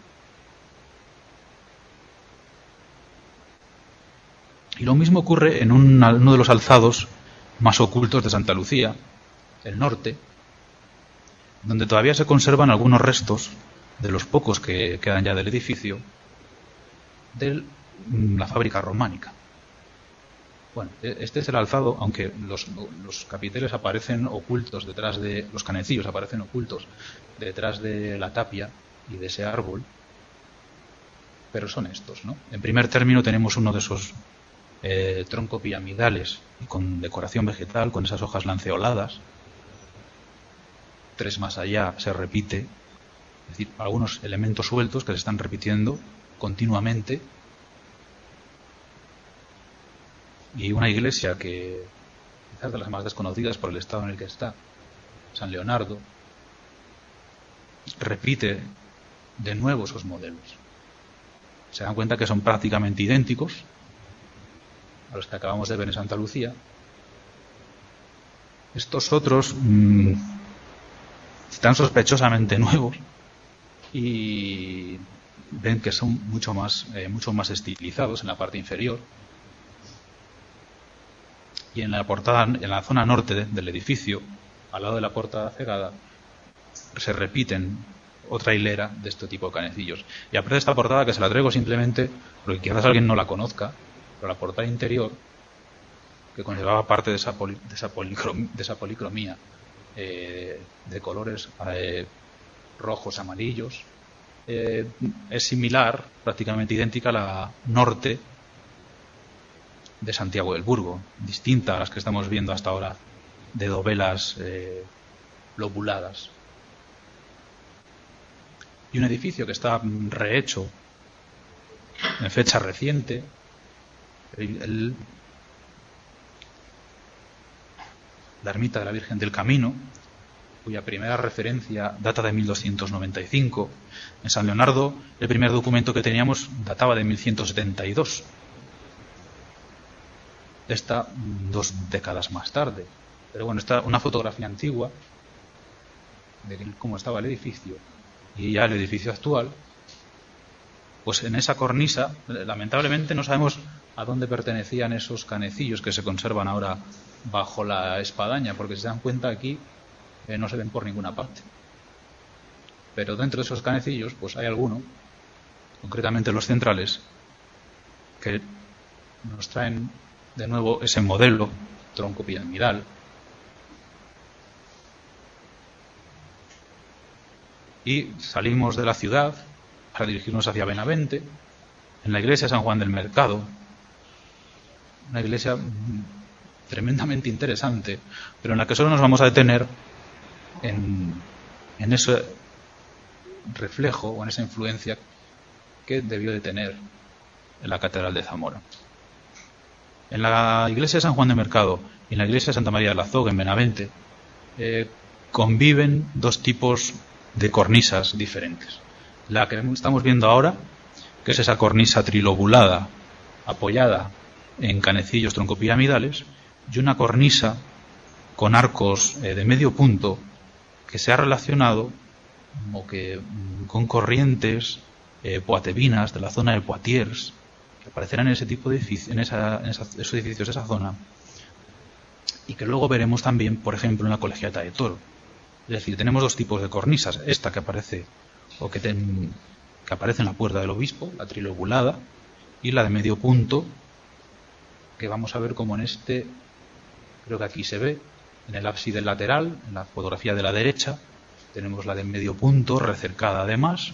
Y lo mismo ocurre en un, uno de los alzados más ocultos de Santa Lucía, el norte, donde todavía se conservan algunos restos de los pocos que quedan ya del edificio de la fábrica románica. Bueno, este es el alzado, aunque los, los capiteles aparecen ocultos detrás de, los canecillos aparecen ocultos detrás de la tapia y de ese árbol, pero son estos, ¿no? En primer término tenemos uno de esos eh, troncopiramidales y con decoración vegetal, con esas hojas lanceoladas. Tres más allá se repite Es decir, algunos elementos sueltos que se están repitiendo continuamente. Y una iglesia que quizás de las más desconocidas por el estado en el que está, San Leonardo, repite de nuevo esos modelos. Se dan cuenta que son prácticamente idénticos a los que acabamos de ver en Santa Lucía. Estos otros mmm, están sospechosamente nuevos y ven que son mucho más, eh, mucho más estilizados en la parte inferior. Y en la portada, en la zona norte de, del edificio, al lado de la portada cegada, se repiten otra hilera de este tipo de canecillos. Y aparte de esta portada, que se la traigo simplemente porque quizás alguien no la conozca, pero la portada interior, que conservaba parte de esa, poli, de esa, policrom, de esa policromía eh, de colores eh, rojos, amarillos, eh, es similar, prácticamente idéntica a la norte de Santiago del Burgo, distinta a las que estamos viendo hasta ahora de dovelas eh, lobuladas. Y un edificio que está rehecho en fecha reciente, el, el, la ermita de la Virgen del Camino, cuya primera referencia data de mil doscientos noventa y cinco. En San Leonardo, el primer documento que teníamos databa de mil ciento setenta y dos. Esta dos décadas más tarde. Pero bueno, esta una fotografía antigua de cómo estaba el edificio y ya el edificio actual. Pues en esa cornisa, lamentablemente no sabemos a dónde pertenecían esos canecillos que se conservan ahora bajo la espadaña, porque si se dan cuenta aquí eh, no se ven por ninguna parte. Pero dentro de esos canecillos pues hay alguno, concretamente los centrales, que nos traen de nuevo ese modelo tronco piramidal. Y salimos de la ciudad para dirigirnos hacia Benavente, en la iglesia de San Juan del Mercado, una iglesia tremendamente interesante, pero en la que solo nos vamos a detener en, en ese reflejo o en esa influencia que debió de tener en la Catedral de Zamora. En la iglesia de San Juan de Mercado y en la iglesia de Santa María de la Zoga, en Benavente, eh, conviven dos tipos de cornisas diferentes. La que estamos viendo ahora, que es esa cornisa trilobulada, apoyada en canecillos troncopiramidales, y una cornisa con arcos eh, de medio punto, que se ha relacionado como que con corrientes eh, poatevinas de la zona de Poitiers, que aparecerán en ese tipo de edificios, en, esa, en esa, esos edificios de esa zona, y que luego veremos también, por ejemplo, en la Colegiata de Toro. Es decir, tenemos dos tipos de cornisas: esta que aparece o que, ten, que aparece en la puerta del obispo, la trilobulada, y la de medio punto, que vamos a ver como en este, creo que aquí se ve, en el ábside lateral, en la fotografía de la derecha, tenemos la de medio punto, recercada además,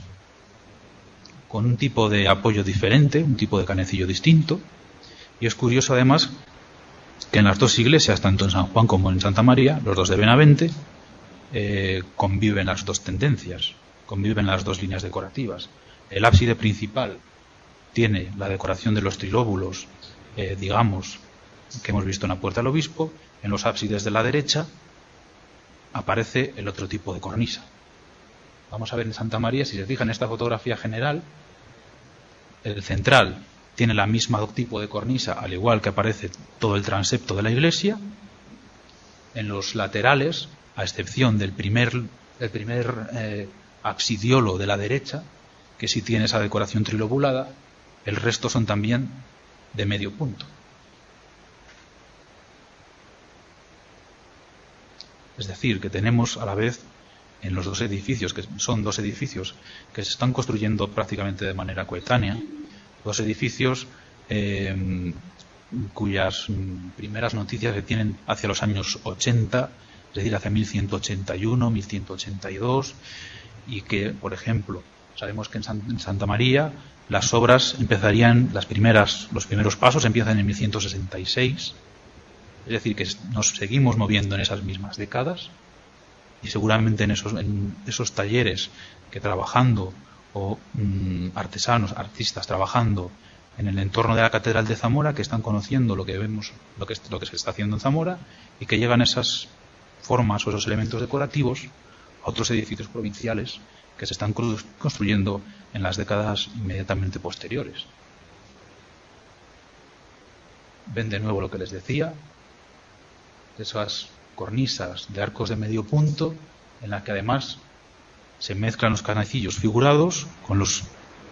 con un tipo de apoyo diferente, un tipo de canecillo distinto. Y es curioso además que en las dos iglesias, tanto en San Juan como en Santa María, los dos de Benavente, eh, conviven las dos tendencias, conviven las dos líneas decorativas. El ábside principal tiene la decoración de los trilóbulos, eh, digamos, que hemos visto en la puerta del obispo. En los ábsides de la derecha aparece el otro tipo de cornisa. Vamos a ver en Santa María, si se fijan en esta fotografía general, el central tiene la misma tipo de cornisa, al igual que aparece todo el transepto de la iglesia. En los laterales, a excepción del primer, el primer eh, absidiolo de la derecha, que sí tiene esa decoración trilobulada, el resto son también de medio punto. Es decir, que tenemos a la vez en los dos edificios, que son dos edificios que se están construyendo prácticamente de manera coetánea, dos edificios eh, cuyas primeras noticias se tienen hacia los años ochenta, es decir, hacia mil ciento ochenta y uno, mil ciento ochenta y dos, y que, por ejemplo, sabemos que en, San, en Santa María las obras empezarían, las primeras, los primeros pasos empiezan en mil ciento sesenta y seis, es decir, que nos seguimos moviendo en esas mismas décadas. y seguramente en esos, en esos talleres que trabajando, o mmm, artesanos, artistas trabajando en el entorno de la Catedral de Zamora, que están conociendo lo que vemos, lo que, lo que se está haciendo en Zamora, y que llegan esas formas o esos elementos decorativos a otros edificios provinciales que se están construyendo en las décadas inmediatamente posteriores. Ven de nuevo lo que les decía, esas cornisas de arcos de medio punto, en la que además se mezclan los canecillos figurados con los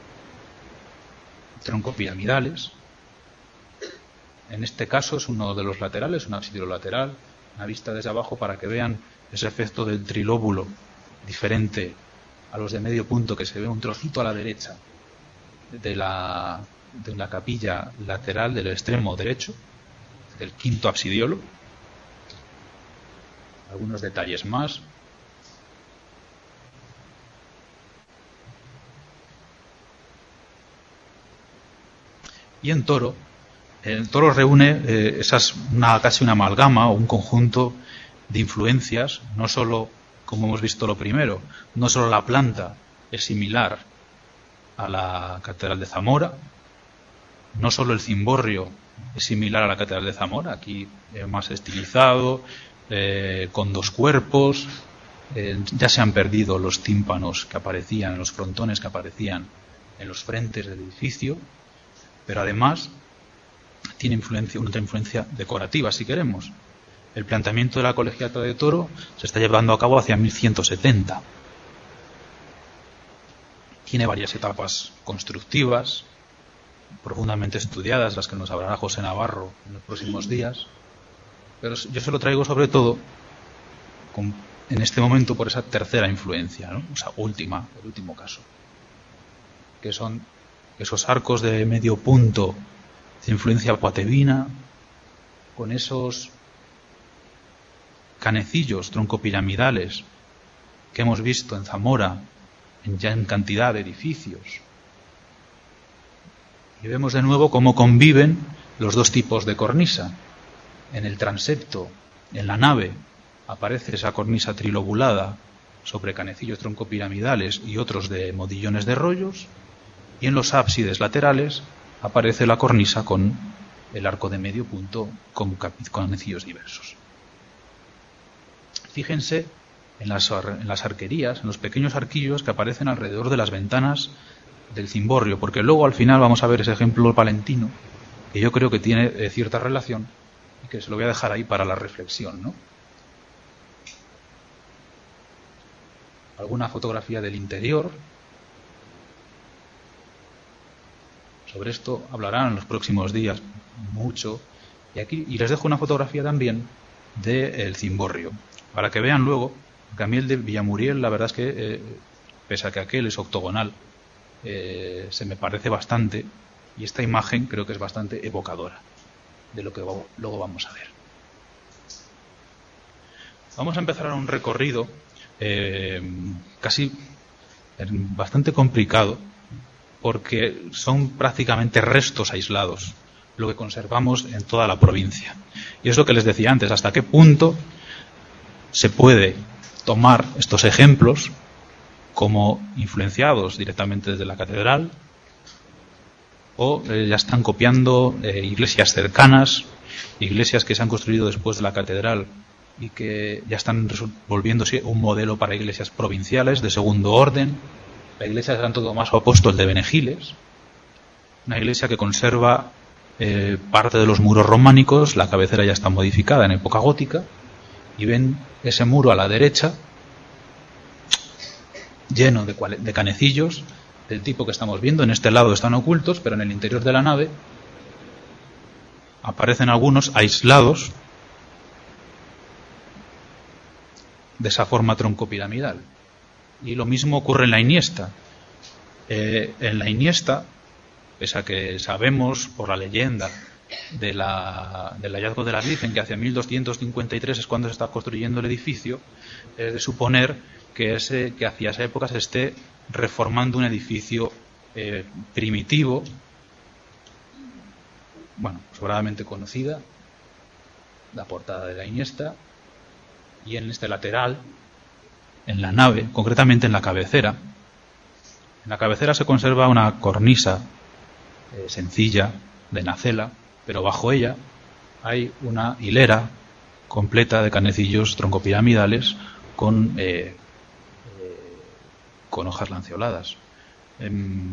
troncopiramidales. En este caso es uno de los laterales, un ábside lateral, una vista desde abajo para que vean ese efecto del trilóbulo diferente a los de medio punto, que se ve un trocito a la derecha de la, de la capilla lateral del extremo derecho, del quinto absidiolo. Algunos detalles más. Y en Toro, el Toro reúne eh, esas, una, casi una amalgama o un conjunto de influencias, no solo, como hemos visto lo primero, no solo la planta es similar a la Catedral de Zamora, no solo el cimborrio es similar a la Catedral de Zamora, aquí eh, más estilizado, eh, con dos cuerpos, eh, ya se han perdido los tímpanos que aparecían, los frontones que aparecían en los frentes del edificio, pero además tiene influencia, una influencia decorativa, si queremos. El planteamiento de la Colegiata de Toro se está llevando a cabo hacia mil ciento setenta. Tiene varias etapas constructivas, profundamente estudiadas, las que nos hablará José Navarro en los próximos días, pero yo se lo traigo sobre todo con, en este momento por esa tercera influencia, ¿no? Esa última, el último caso, que son esos arcos de medio punto de influencia poitevina, con esos canecillos troncopiramidales que hemos visto en Zamora en, ya en cantidad de edificios. Y vemos de nuevo cómo conviven los dos tipos de cornisa. En el transepto, en la nave, aparece esa cornisa trilobulada sobre canecillos troncopiramidales y otros de modillones de rollos, y en los ábsides laterales aparece la cornisa con el arco de medio punto con canecillos diversos. Fíjense en las, en las arquerías, en los pequeños arquillos que aparecen alrededor de las ventanas del cimborrio, porque luego al final vamos a ver ese ejemplo palentino que yo creo que tiene eh, cierta relación y que se lo voy a dejar ahí para la reflexión, ¿no? Alguna fotografía del interior. Sobre esto hablarán en los próximos días mucho. Y aquí y les dejo una fotografía también del cimborrio, para que vean luego, que a mí el de Villamuriel, la verdad es que, eh, pese a que aquel es octogonal, eh, se me parece bastante, y esta imagen creo que es bastante evocadora de lo que luego vamos a ver. Vamos a empezar un recorrido eh, casi bastante complicado, porque son prácticamente restos aislados lo que conservamos en toda la provincia. Y es lo que les decía antes, hasta qué punto se puede tomar estos ejemplos como influenciados directamente desde la catedral, o eh, ya están copiando eh, iglesias cercanas, iglesias que se han construido después de la catedral y que ya están volviéndose un modelo para iglesias provinciales de segundo orden. La iglesia de Santo Tomás Apóstol de Benegiles, una iglesia que conserva eh, parte de los muros románicos, la cabecera ya está modificada en época gótica, y ven ese muro a la derecha lleno de, de canecillos del tipo que estamos viendo. En este lado están ocultos, pero en el interior de la nave aparecen algunos aislados de esa forma troncopiramidal. Y lo mismo ocurre en la Iniesta. Eh, en la Iniesta, pese a que sabemos por la leyenda de la, del hallazgo de la Virgen que hacia mil doscientos cincuenta y tres es cuando se está construyendo el edificio, es de suponer que, ese, que hacia esa época se esté reformando un edificio eh, primitivo, bueno, sobradamente conocida, la portada de la Iniesta, y en este lateral en la nave, concretamente en la cabecera. En la cabecera se conserva una cornisa eh, sencilla de nacela, pero bajo ella hay una hilera completa de canecillos troncopiramidales con, eh, eh, con hojas lanceoladas. Eh,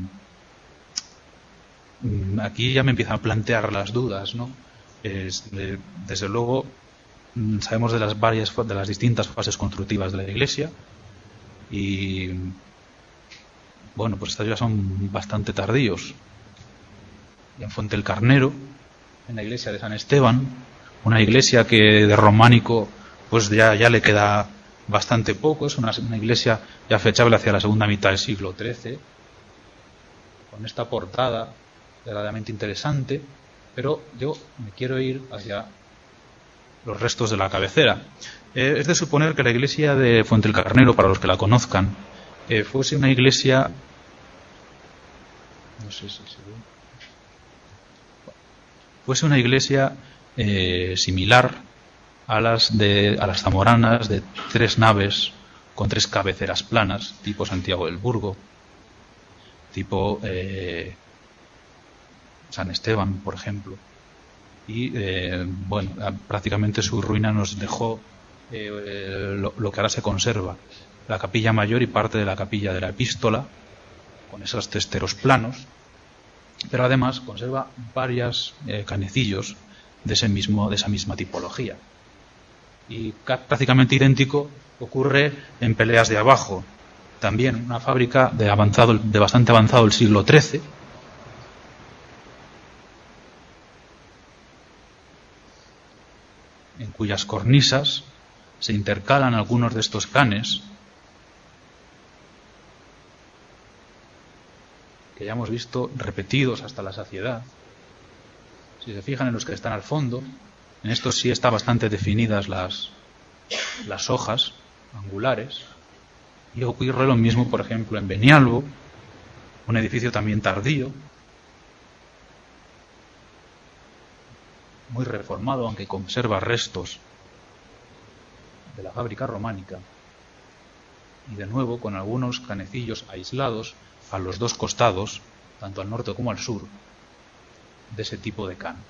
aquí ya me empiezan a plantear las dudas, ¿no? Es, de, desde luego sabemos de las varias de las distintas fases constructivas de la iglesia y bueno, pues estos ya son bastante tardíos. Y en Fuente el Carnero, en la iglesia de San Esteban, una iglesia que de románico pues ya, ya le queda bastante poco, es una, una iglesia ya fechable hacia la segunda mitad del siglo trece, con esta portada verdaderamente interesante, pero yo me quiero ir hacia los restos de la cabecera. Eh, es de suponer que la iglesia de Fuente el Carnero, para los que la conozcan, eh, fuese una iglesia, no sé si se ve, fuese una iglesia eh, similar a las de a las zamoranas, de tres naves con tres cabeceras planas, tipo Santiago del Burgo, tipo eh, San Esteban, por ejemplo. Y eh, bueno, prácticamente su ruina nos dejó eh, lo, lo que ahora se conserva, la capilla mayor y parte de la capilla de la epístola, con esos testeros planos, pero además conserva varios eh, canecillos de ese mismo de esa misma tipología. Y prácticamente idéntico ocurre en Peleas de Abajo, también una fábrica de avanzado de bastante avanzado el siglo trece, en cuyas cornisas se intercalan algunos de estos canes que ya hemos visto repetidos hasta la saciedad. Si se fijan en los que están al fondo, en estos sí están bastante definidas las, las hojas angulares, y ocurre lo mismo, por ejemplo, en Benialbo, un edificio también tardío, muy reformado, aunque conserva restos de la fábrica románica, y de nuevo con algunos canecillos aislados a los dos costados, tanto al norte como al sur, de ese tipo de can.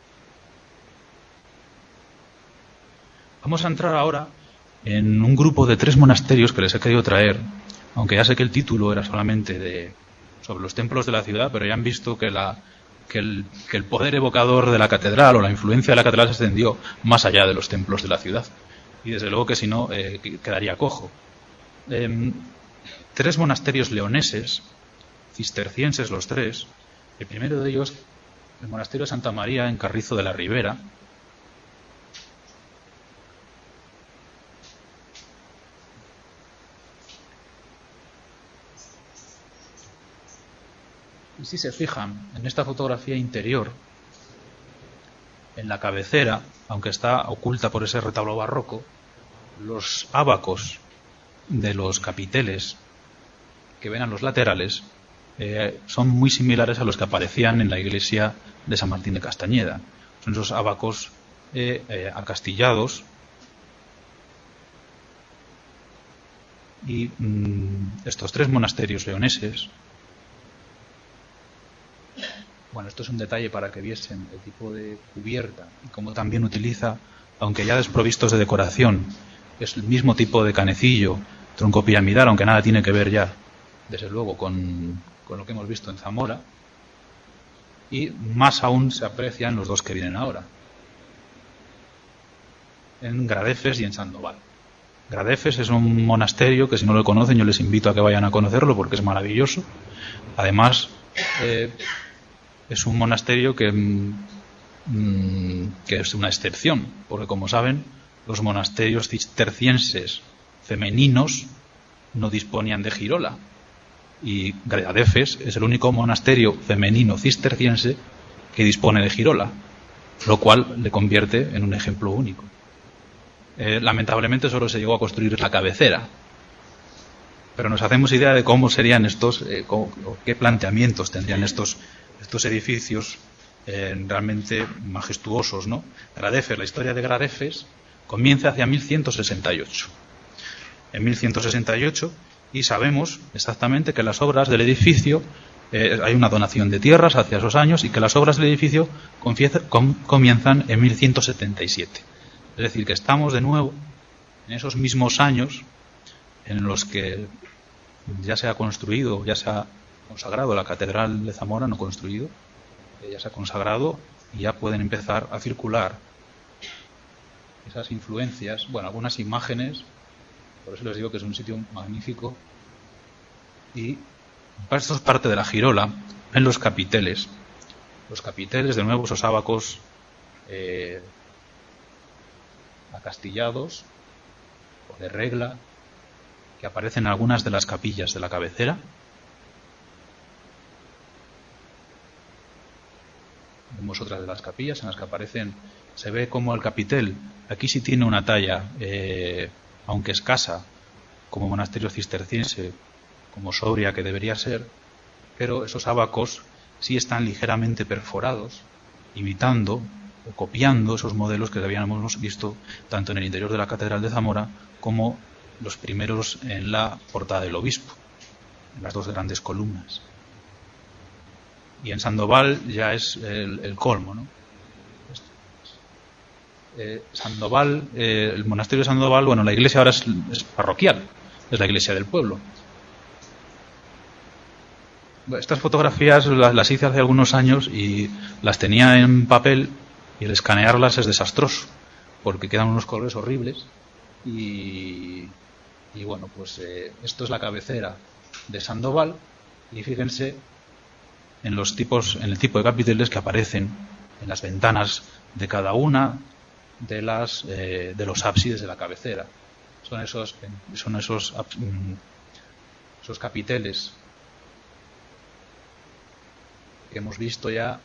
Vamos a entrar ahora en un grupo de tres monasterios que les he querido traer, aunque ya sé que el título era solamente de sobre los templos de la ciudad, pero ya han visto que la Que el, que el poder evocador de la catedral o la influencia de la catedral se extendió más allá de los templos de la ciudad. Y desde luego que si no, eh, quedaría cojo. Eh, tres monasterios leoneses, cistercienses los tres. El primero de ellos, el monasterio de Santa María en Carrizo de la Ribera. Y si se fijan en esta fotografía interior, en la cabecera, aunque está oculta por ese retablo barroco, los ábacos de los capiteles que ven a los laterales eh, son muy similares a los que aparecían en la iglesia de San Martín de Castañeda. Son esos ábacos eh, eh, acastillados y mmm, estos tres monasterios leoneses. Bueno, esto es un detalle para que viesen el tipo de cubierta y cómo también utiliza, aunque ya desprovistos de decoración, es el mismo tipo de canecillo troncopiramidal, aunque nada tiene que ver ya, desde luego, con, con lo que hemos visto en Zamora, y más aún se aprecian los dos que vienen ahora, en Gradefes y en Sandoval. Gradefes es un monasterio que, si no lo conocen, yo les invito a que vayan a conocerlo porque es maravilloso. Además, eh, es un monasterio que, mmm, que es una excepción, porque como saben, los monasterios cistercienses femeninos no disponían de girola, y Gradefes es el único monasterio femenino cisterciense que dispone de girola, lo cual le convierte en un ejemplo único. Eh, lamentablemente solo se llegó a construir la cabecera, pero nos hacemos idea de cómo serían estos, eh, cómo, qué planteamientos tendrían estos estos edificios eh, realmente majestuosos, ¿no? Gradefes, la historia de Gradefes comienza hacia mil ciento sesenta y ocho. en mil ciento sesenta y ocho y sabemos exactamente que las obras del edificio, eh, hay una donación de tierras hacia esos años y que las obras del edificio confieza, com, comienzan en mil ciento setenta y siete. Es decir, que estamos de nuevo en esos mismos años en los que ya se ha construido, ya se ha consagrado la Catedral de Zamora, no construido, eh, ya se ha consagrado y ya pueden empezar a circular esas influencias, bueno, algunas imágenes. Por eso les digo que es un sitio magnífico. Y esto es parte de la girola. En los capiteles. Los capiteles, de nuevo, esos ábacos eh, acastillados o de regla que aparecen en algunas de las capillas de la cabecera. Vemos otras de las capillas en las que aparecen. Se ve como el capitel aquí sí tiene una talla eh, aunque escasa, como monasterio cisterciense, como sobria que debería ser, pero esos ábacos sí están ligeramente perforados, imitando o copiando esos modelos que habíamos visto tanto en el interior de la Catedral de Zamora como los primeros en la portada del obispo, en las dos grandes columnas. Y en Sandoval ya es el, el colmo, ¿no? Eh, Sandoval, eh, el monasterio de Sandoval, bueno, la iglesia ahora es, es parroquial, es la iglesia del pueblo. Estas fotografías las, las hice hace algunos años y las tenía en papel y el escanearlas es desastroso porque quedan unos colores horribles y, y bueno, pues eh, esto es la cabecera de Sandoval y fíjense en los tipos, en el tipo de capiteles que aparecen en las ventanas de cada una de las eh, de los ábsides de la cabecera. Son esos son esos esos capiteles que hemos visto ya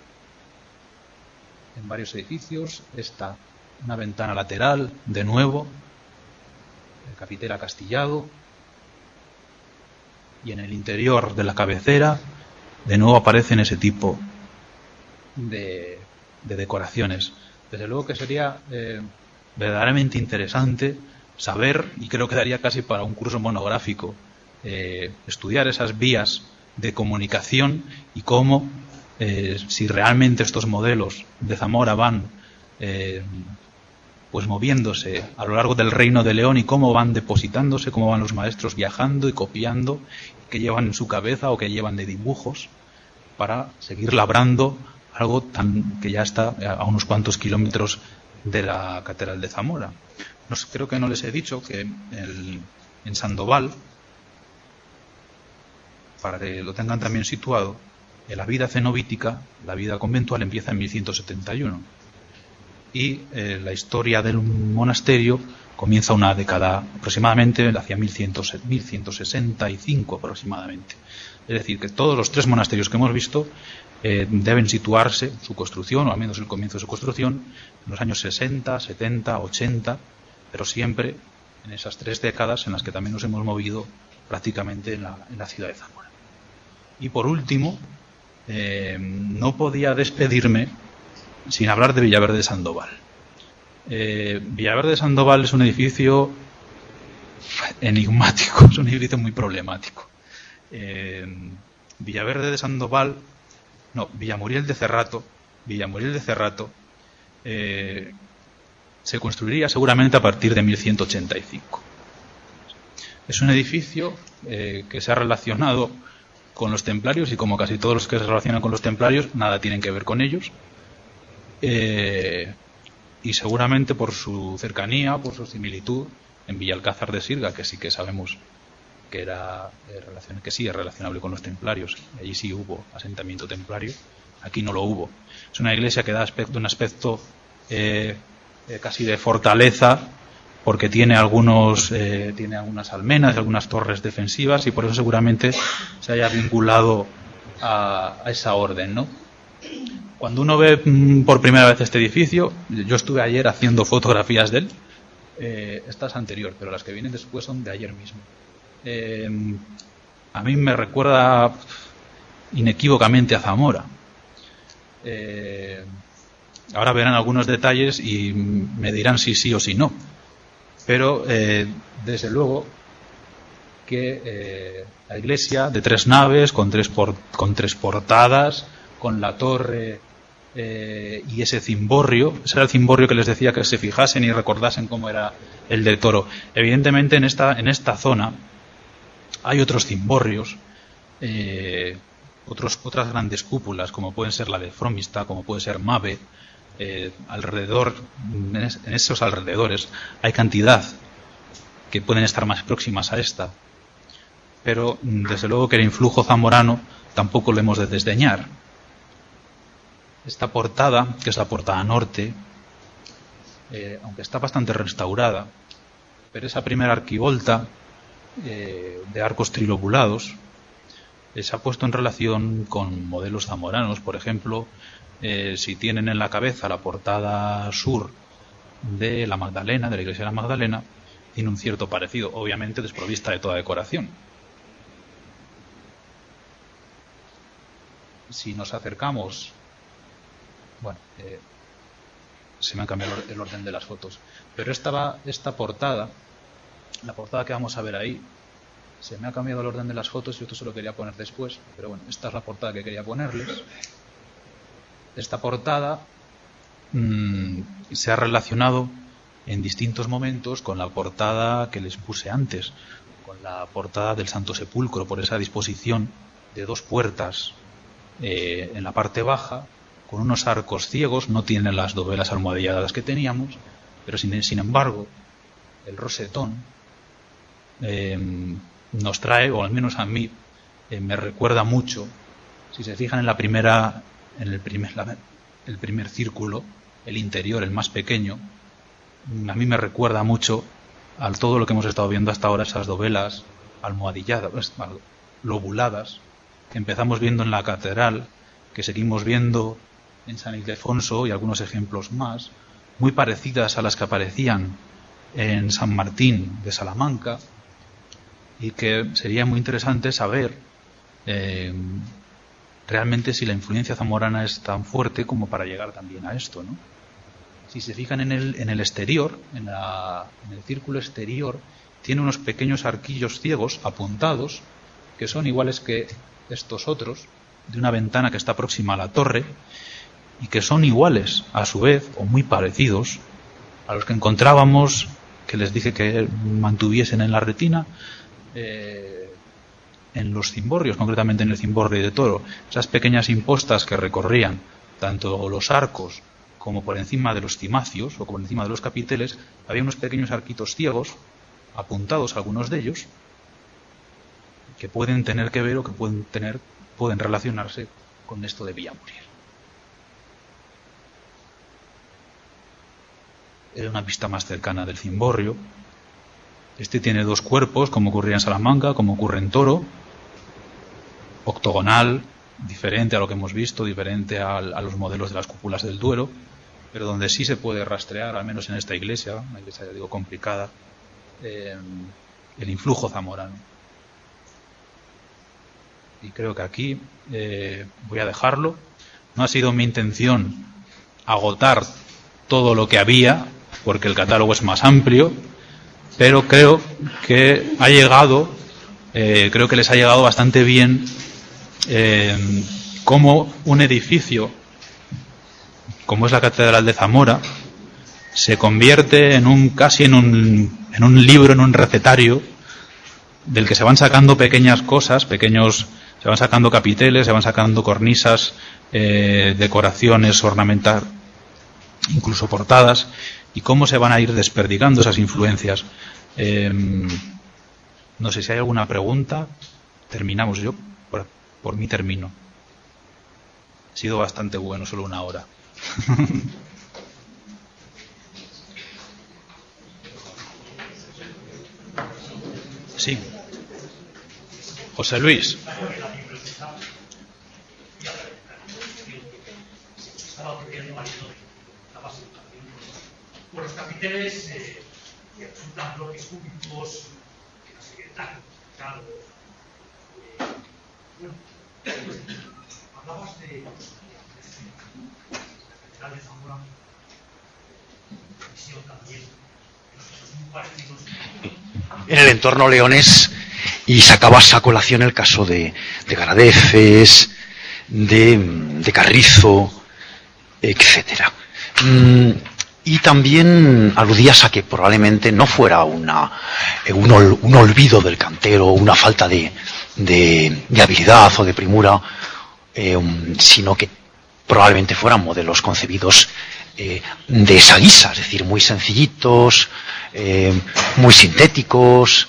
en varios edificios. Esta, una ventana lateral, de nuevo, el capitel acastillado, y en el interior de la cabecera de nuevo aparecen ese tipo de, de decoraciones. Desde luego que sería eh, verdaderamente interesante saber, y creo que daría casi para un curso monográfico, eh, estudiar esas vías de comunicación y cómo, eh, si realmente estos modelos de Zamora van eh, pues moviéndose a lo largo del Reino de León y cómo van depositándose, cómo van los maestros viajando y copiando, que llevan en su cabeza o que llevan de dibujos para seguir labrando algo tan que ya está a unos cuantos kilómetros de la Catedral de Zamora. No, creo que no les he dicho que el, en Sandoval, para que lo tengan también situado, la vida cenobítica, la vida conventual, empieza en mil ciento setenta y uno y eh, la historia del monasterio comienza una década aproximadamente hacia mil ciento sesenta y cinco aproximadamente. Es decir, que todos los tres monasterios que hemos visto eh, deben situarse su construcción, o al menos el comienzo de su construcción, en los años sesenta, setenta, ochenta, pero siempre en esas tres décadas en las que también nos hemos movido prácticamente en la, en la ciudad de Zamora. Y por último, eh, no podía despedirme sin hablar de Villaverde de Sandoval. Eh, Villaverde de Sandoval es un edificio enigmático, es un edificio muy problemático. Eh, Villaverde de Sandoval, no, Villamuriel de Cerrato, Villamuriel de Cerrato, eh, se construiría seguramente a partir de mil ciento ochenta y cinco. Es un edificio eh, que se ha relacionado con los templarios y como casi todos los que se relacionan con los templarios, nada tienen que ver con ellos. Eh, y seguramente por su cercanía, por su similitud, en Villalcázar de Sirga, que sí que sabemos que era eh, relacion- que sí es relacionable con los templarios, allí sí hubo asentamiento templario, aquí no lo hubo. Es una iglesia que da aspecto, un aspecto eh, eh, casi de fortaleza, porque tiene algunos eh, tiene algunas almenas, algunas torres defensivas, y por eso seguramente se haya vinculado a, a esa orden, ¿no? Cuando uno ve mmm, por primera vez este edificio, yo estuve ayer haciendo fotografías de él, eh, esta es anterior, pero las que vienen después son de ayer mismo. Eh, a mí me recuerda inequívocamente a Zamora. Eh, ahora verán algunos detalles y me dirán si sí o si no. Pero eh, desde luego, que eh, la iglesia de tres naves, con tres, por, con tres portadas, con la torre eh, y ese cimborrio, ese era el cimborrio que les decía que se fijasen y recordasen cómo era el de Toro. Evidentemente en esta, en esta zona hay otros cimborrios, eh, otros, otras grandes cúpulas, como pueden ser la de Fromista, como puede ser Mave. Eh, alrededor, en esos alrededores hay cantidad que pueden estar más próximas a esta, pero desde luego que el influjo zamorano tampoco lo hemos de desdeñar. Esta portada, que es la portada norte, eh, aunque está bastante restaurada, pero esa primera arquivolta eh, de arcos trilobulados eh, se ha puesto en relación con modelos zamoranos. Por ejemplo, eh, si tienen en la cabeza la portada sur de la Magdalena, de la iglesia de la Magdalena, tiene un cierto parecido, obviamente desprovista de toda decoración. Si nos acercamos, bueno, eh, se me ha cambiado el orden de las fotos, pero esta, esta portada, la portada que vamos a ver ahí, se me ha cambiado el orden de las fotos y esto se lo quería poner después, pero bueno, esta es la portada que quería ponerles. Esta portada mmm, se ha relacionado en distintos momentos con la portada que les puse antes, con la portada del Santo Sepulcro, por esa disposición de dos puertas eh, en la parte baja, con unos arcos ciegos. No tienen las dovelas almohadilladas que teníamos, pero sin, sin embargo el rosetón eh, nos trae, o al menos a mí eh, me recuerda mucho, si se fijan en la primera, en el primer, la, el primer círculo, el interior, el más pequeño, a mí me recuerda mucho a todo lo que hemos estado viendo hasta ahora, esas dovelas almohadilladas, lobuladas, que empezamos viendo en la catedral, que seguimos viendo en San Ildefonso y algunos ejemplos más, muy parecidas a las que aparecían en San Martín de Salamanca, y que sería muy interesante saber eh, realmente si la influencia zamorana es tan fuerte como para llegar también a esto, ¿no? Si se fijan en el, en el exterior, en, la, en el círculo exterior, tiene unos pequeños arquillos ciegos apuntados, que son iguales que estos otros, de una ventana que está próxima a la torre, y que son iguales, a su vez, o muy parecidos, a los que encontrábamos, que les dije que mantuviesen en la retina, eh, en los cimborrios, concretamente en el cimborrio de Toro, esas pequeñas impostas que recorrían tanto los arcos como por encima de los cimacios o por encima de los capiteles, había unos pequeños arquitos ciegos, apuntados algunos de ellos, que pueden tener que ver o que pueden tener, pueden relacionarse con esto de Villamuriel. Era una vista más cercana del cimborrio. Este tiene dos cuerpos, como ocurría en Salamanca, como ocurre en Toro, octogonal, diferente a lo que hemos visto, diferente a, a los modelos de las cúpulas del Duero, pero donde sí se puede rastrear, al menos en esta iglesia, una iglesia, ya digo, complicada, eh, el influjo zamorano. Y creo que aquí eh, voy a dejarlo. No ha sido mi intención agotar todo lo que había, porque el catálogo es más amplio, pero creo que ha llegado, eh, creo que les ha llegado bastante bien eh, cómo un edificio como es la Catedral de Zamora se convierte en un casi en un, en un libro, en un recetario del que se van sacando pequeñas cosas, pequeños, se van sacando capiteles, se van sacando cornisas, eh, decoraciones ornamentales, incluso portadas, y cómo se van a ir desperdigando esas influencias. Eh, no sé si hay alguna pregunta. Terminamos. Yo, por, por mí termino. Ha sido bastante bueno, solo una hora. Sí. José Luis. Por los capiteles eh, que resultan bloques cúbicos, que no sé qué tal, claro. Eh, bueno, hablabas de la Catedral de Zamora, visión también, los hechos muy parecidos. en el entorno leonés y sacabas a colación el caso de, de Garadeces, de, de Carrizo, etcétera. Mm, y también aludías a que probablemente no fuera una, un, ol, un olvido del cantero, una falta de, de, de habilidad o de primura, eh, um, sino que probablemente fueran modelos concebidos eh, de esa guisa, es decir, muy sencillitos, eh, muy sintéticos,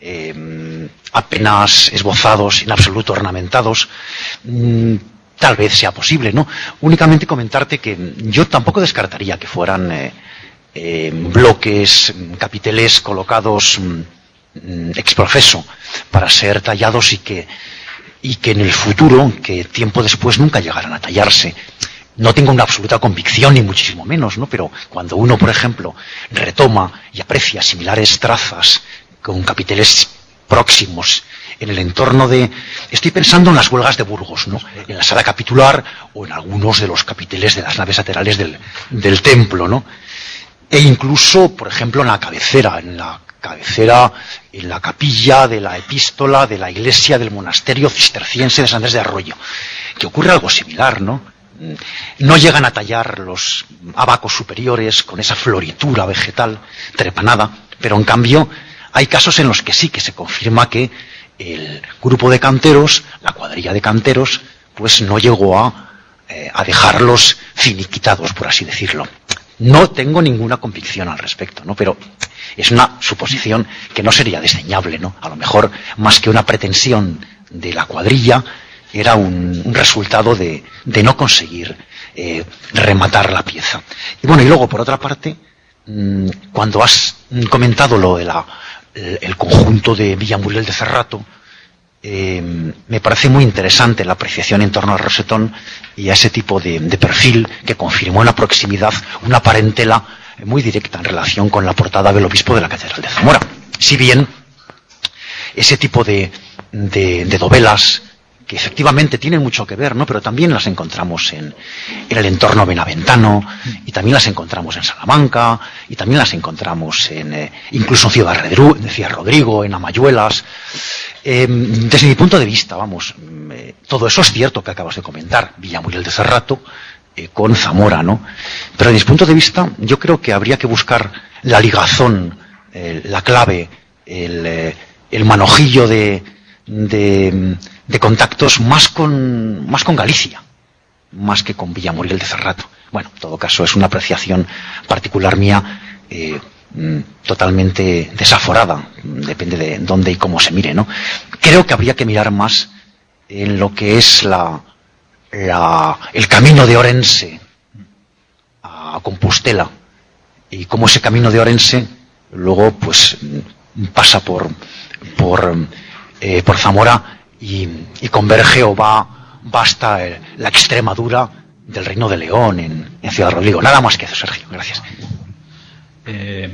eh, apenas esbozados, en absoluto ornamentados. Mm, tal vez sea posible, ¿no? Únicamente comentarte que yo tampoco descartaría que fueran eh, eh, bloques, capiteles colocados mm, ex profeso para ser tallados y que y que en el futuro, que tiempo después nunca llegaran a tallarse. No tengo una absoluta convicción, ni muchísimo menos, ¿no? Pero cuando uno, por ejemplo, retoma y aprecia similares trazas con capiteles próximos en el entorno de... Estoy pensando en las huelgas de Burgos, ¿no? En la sala capitular o en algunos de los capiteles de las naves laterales del, del templo, ¿no? E incluso, por ejemplo, en la cabecera, en la cabecera, en la capilla de la epístola de la iglesia del monasterio cisterciense de San Andrés de Arroyo, que ocurre algo similar, ¿no? No llegan a tallar los abacos superiores con esa floritura vegetal trepanada, pero en cambio hay casos en los que sí que se confirma que el grupo de canteros, la cuadrilla de canteros, pues no llegó a, eh, a dejarlos finiquitados, por así decirlo. No tengo ninguna convicción al respecto, ¿no? Pero es una suposición que no sería desdeñable, ¿no? A lo mejor, más que una pretensión de la cuadrilla, era un, un resultado de, de no conseguir eh, rematar la pieza. Y bueno, y luego, por otra parte, mmm, cuando has comentado lo de la, el, el conjunto de Villamuriel de Cerrato, eh, me parece muy interesante la apreciación en torno al rosetón y a ese tipo de, de perfil que confirmó en la proximidad una parentela muy directa en relación con la portada del obispo de la Catedral de Zamora. Si bien ese tipo de, de, de dovelas, que efectivamente tienen mucho que ver, ¿no? Pero también las encontramos en, en el entorno benaventano, y también las encontramos en Salamanca, y también las encontramos en eh, incluso en Ciudad Redru, decía Rodrigo, en Amayuelas. Eh, desde mi punto de vista, vamos, eh, todo eso es cierto que acabas de comentar, Villamuriel de Cerrato, eh, con Zamora, ¿no? Pero desde mi punto de vista, yo creo que habría que buscar la ligazón, eh, la clave, el, eh, el manojillo de, de, de contactos más con, más con Galicia, más que con Villamuriel de Cerrato. Bueno, en todo caso, es una apreciación particular mía, eh, totalmente desaforada, depende de dónde y cómo se mire, ¿no? Creo que habría que mirar más en lo que es la, la el camino de Orense a Compostela, y cómo ese camino de Orense luego pues pasa por por eh, por Zamora y, y converge o va, va hasta el, la Extremadura del Reino de León en, en Ciudad Rodrigo. Nada más que eso, Sergio. Gracias. Eh,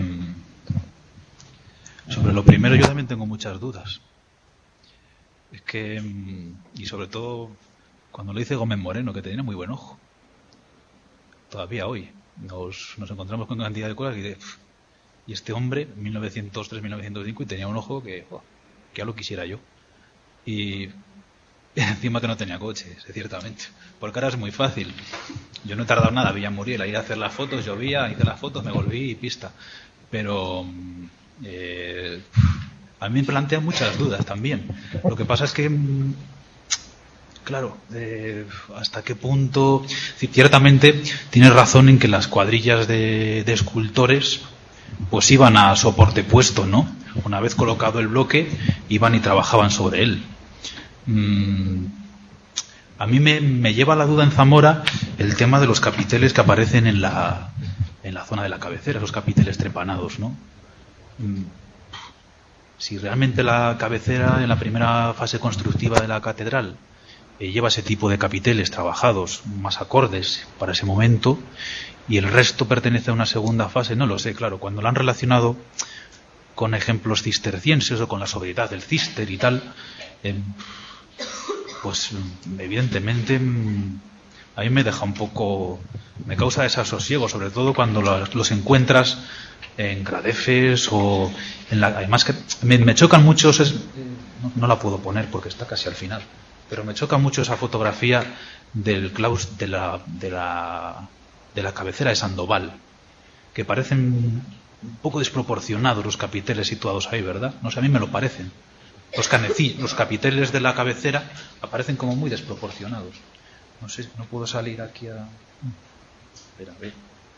sobre lo primero yo también tengo muchas dudas. Es que, y sobre todo cuando lo dice Gómez Moreno, que tenía muy buen ojo. Todavía hoy nos, nos encontramos con cantidad de cosas y de, y este hombre, mil novecientos tres, mil novecientos cinco, y tenía un ojo que, oh, que ya lo quisiera yo. Y encima que no tenía coche, ciertamente. Porque ahora es muy fácil. Yo no he tardado nada, Villamuriel, a ir a hacer las fotos, llovía, hice las fotos, me volví y pista. Pero eh, a mí me plantean muchas dudas también. Lo que pasa es que, claro, eh, hasta qué punto... Ciertamente tienes razón en que las cuadrillas de, de escultores pues iban a soporte puesto, ¿no? Una vez colocado el bloque, iban y trabajaban sobre él. Mm, a mí me, me lleva a la duda en Zamora el tema de los capiteles que aparecen en la, en la zona de la cabecera, esos capiteles trepanados, ¿no? Mm, si realmente la cabecera en la primera fase constructiva de la catedral eh, lleva ese tipo de capiteles trabajados más acordes para ese momento, y el resto pertenece a una segunda fase, no lo sé, claro, cuando lo han relacionado con ejemplos cistercienses o con la sobriedad del cister y tal, eh, pues evidentemente a mí me deja un poco, me causa desasosiego, sobre todo cuando los, los encuentras en Gradefes o en la, además que me, me chocan mucho, es, no, no la puedo poner porque está casi al final, pero me choca mucho esa fotografía del claus, de la, de la, de la cabecera de Sandoval, que parecen un poco desproporcionados los capiteles situados ahí, ¿verdad? No sé, a mí me lo parecen. Los canecillos, los capiteles de la cabecera aparecen como muy desproporcionados. No sé, no puedo salir aquí a... Espera, a ver.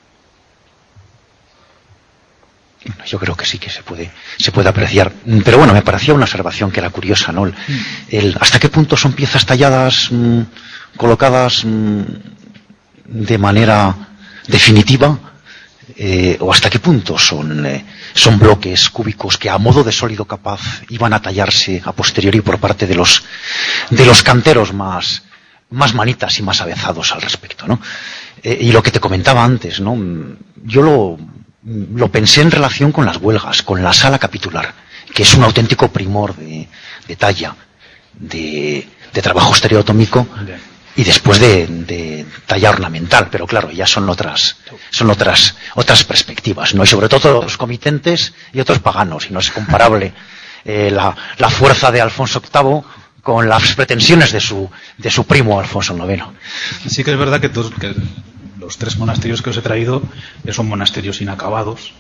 Bueno, yo creo que sí que se puede se puede apreciar, pero bueno, me parecía una observación que era curiosa, ¿no? El, el, ¿hasta qué punto son piezas talladas, mmm, colocadas mmm, de manera definitiva? Eh, o hasta qué punto son, eh, son bloques cúbicos que a modo de sólido capaz iban a tallarse a posteriori por parte de los de los canteros más, más manitas y más avezados al respecto, ¿no? Eh, y lo que te comentaba antes, ¿no? Yo lo, lo pensé en relación con las huelgas, con la sala capitular, que es un auténtico primor de, de talla, de, de trabajo estereotómico. Y después de, de talla ornamental, pero claro, ya son otras, son otras, otras perspectivas, ¿no? Y sobre todo los comitentes y otros paganos, y no es comparable eh, la, la fuerza de Alfonso octavo con las pretensiones de su, de su primo Alfonso noveno. Sí que es verdad que, todos, que los tres monasterios que os he traído son monasterios inacabados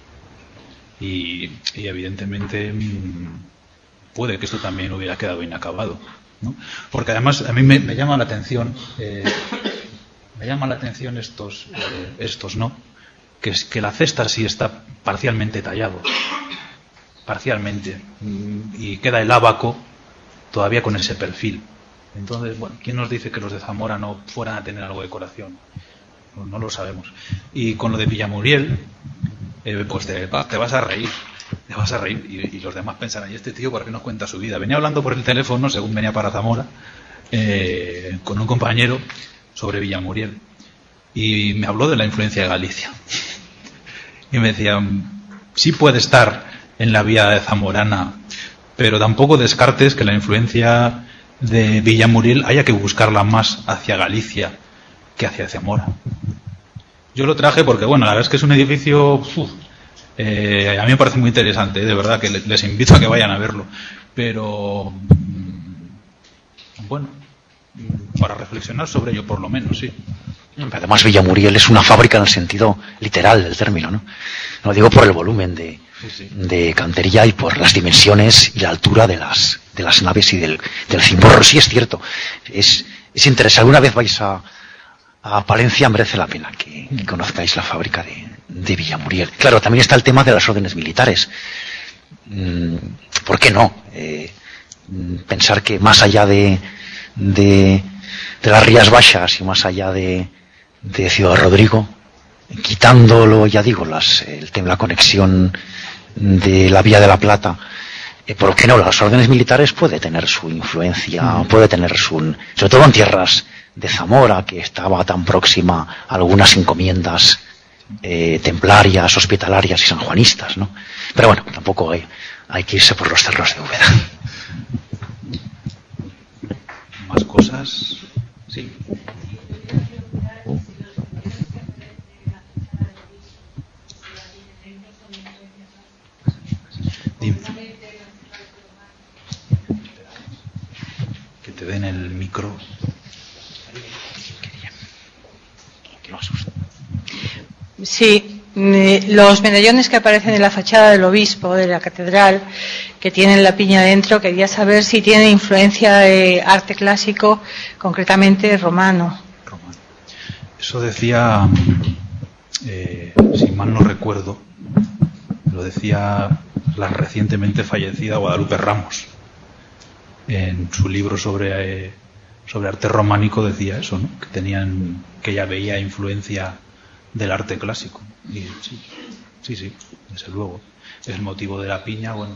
y, y evidentemente puede que esto también hubiera quedado inacabado, ¿no? Porque además a mí me, me llama la atención eh, me llama la atención estos eh, estos no que es que la cesta sí está parcialmente tallado, parcialmente, y queda el ábaco todavía con ese perfil. Entonces, bueno, ¿quién nos dice que los de Zamora no fueran a tener algo de decoración? No, no lo sabemos. Y con lo de Villamuriel, eh, pues te, te vas a reír. Te vas a reír y, y los demás pensarán, ¿y este tío por qué nos cuenta su vida? Venía hablando por el teléfono, según venía para Zamora, eh, con un compañero sobre Villamuriel, y me habló de la influencia de Galicia. Y me decía, sí puede estar en la vía zamorana, pero tampoco descartes que la influencia de Villamuriel haya que buscarla más hacia Galicia que hacia Zamora. Yo lo traje porque, bueno, la verdad es que es un edificio... Uf, Eh, a mí me parece muy interesante, ¿eh? De verdad que les invito a que vayan a verlo, pero bueno, para reflexionar sobre ello por lo menos, sí. Además Villamuriel es una fábrica en el sentido literal del término, ¿no? Lo digo por el volumen de, sí, sí. de cantería y por las dimensiones y la altura de las de las naves y del, del cimborro. Sí, es cierto, es, es interesante. Alguna vez vais a, a Palencia, merece la pena que, que conozcáis la fábrica de de Villamuriel. Claro, también está el tema de las órdenes militares. ¿Por qué no? Eh, pensar que más allá de, de, de las Rías Baixas y más allá de, de Ciudad Rodrigo, quitándolo, ya digo, las, el tema, la conexión de la Vía de la Plata, eh, ¿por qué no? Las órdenes militares puede tener su influencia, mm. puede tener su... sobre todo en tierras de Zamora, que estaba tan próxima a algunas encomiendas Eh, templarias, hospitalarias y sanjuanistas, ¿no? Pero bueno, tampoco hay, hay que irse por los cerros de Úbeda. Más cosas, sí. Que te den el micro. Que no asusta. Sí, los medallones que aparecen en la fachada del obispo de la catedral, que tienen la piña dentro, quería saber si tienen influencia de arte clásico, concretamente romano. Romano. Eso decía, eh, si mal no recuerdo, lo decía la recientemente fallecida Guadalupe Ramos. En su libro sobre, eh, sobre arte románico decía eso, ¿no? Que tenían, que ella veía influencia del arte clásico. Y sí, sí, sí, desde luego. El motivo de la piña, bueno,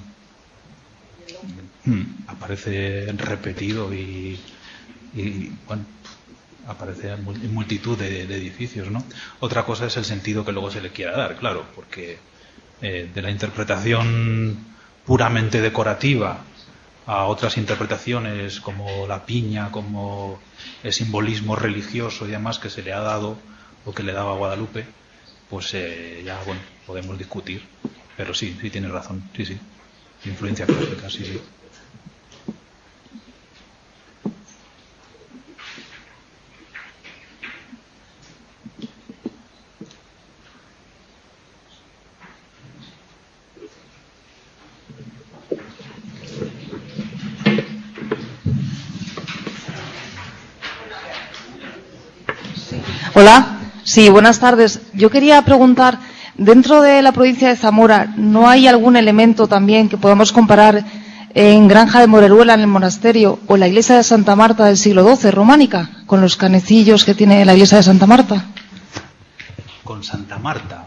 aparece repetido y, y bueno, aparece en multitud de, de edificios, ¿no? Otra cosa es el sentido que luego se le quiera dar, claro, porque eh, de la interpretación puramente decorativa a otras interpretaciones como la piña, como el simbolismo religioso y demás que se le ha dado o que le daba a Guadalupe, pues eh, ya, bueno, podemos discutir. Pero sí, sí tienes razón, sí, sí. Influencia clásica, sí, sí. Hola, sí, buenas tardes. Yo quería preguntar, dentro de la provincia de Zamora, ¿no hay algún elemento también que podamos comparar en Granja de Moreruela, en el monasterio, o la iglesia de Santa Marta del siglo doce, románica, con los canecillos que tiene la iglesia de Santa Marta? Con Santa Marta.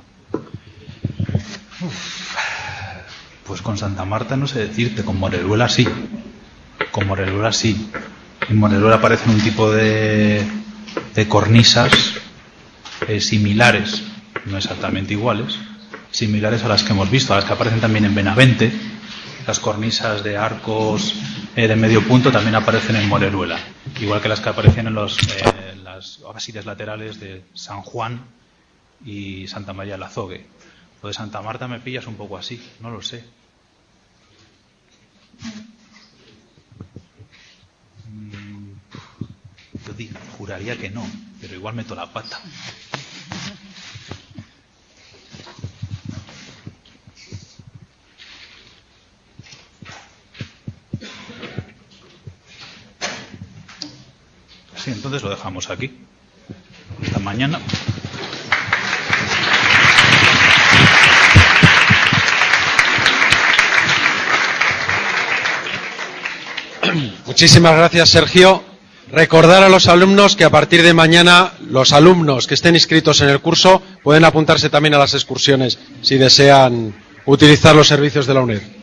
Uf. Pues con Santa Marta no sé decirte, con Moreruela sí. Con Moreruela sí. En Moreruela aparecen un tipo de, de cornisas eh, similares, no exactamente iguales, similares a las que hemos visto, a las que aparecen también en Benavente. Las cornisas de arcos eh, de medio punto también aparecen en Moreruela, igual que las que aparecen en los, eh, las ábsides laterales de San Juan y Santa María del Azogue. Lo de Santa Marta me pillas un poco así, no lo sé. Yo digo, juraría que no, pero igual meto la pata. Sí, entonces lo dejamos aquí. Hasta mañana. Muchísimas gracias, Sergio. Recordar a los alumnos que a partir de mañana los alumnos que estén inscritos en el curso pueden apuntarse también a las excursiones si desean utilizar los servicios de la UNED.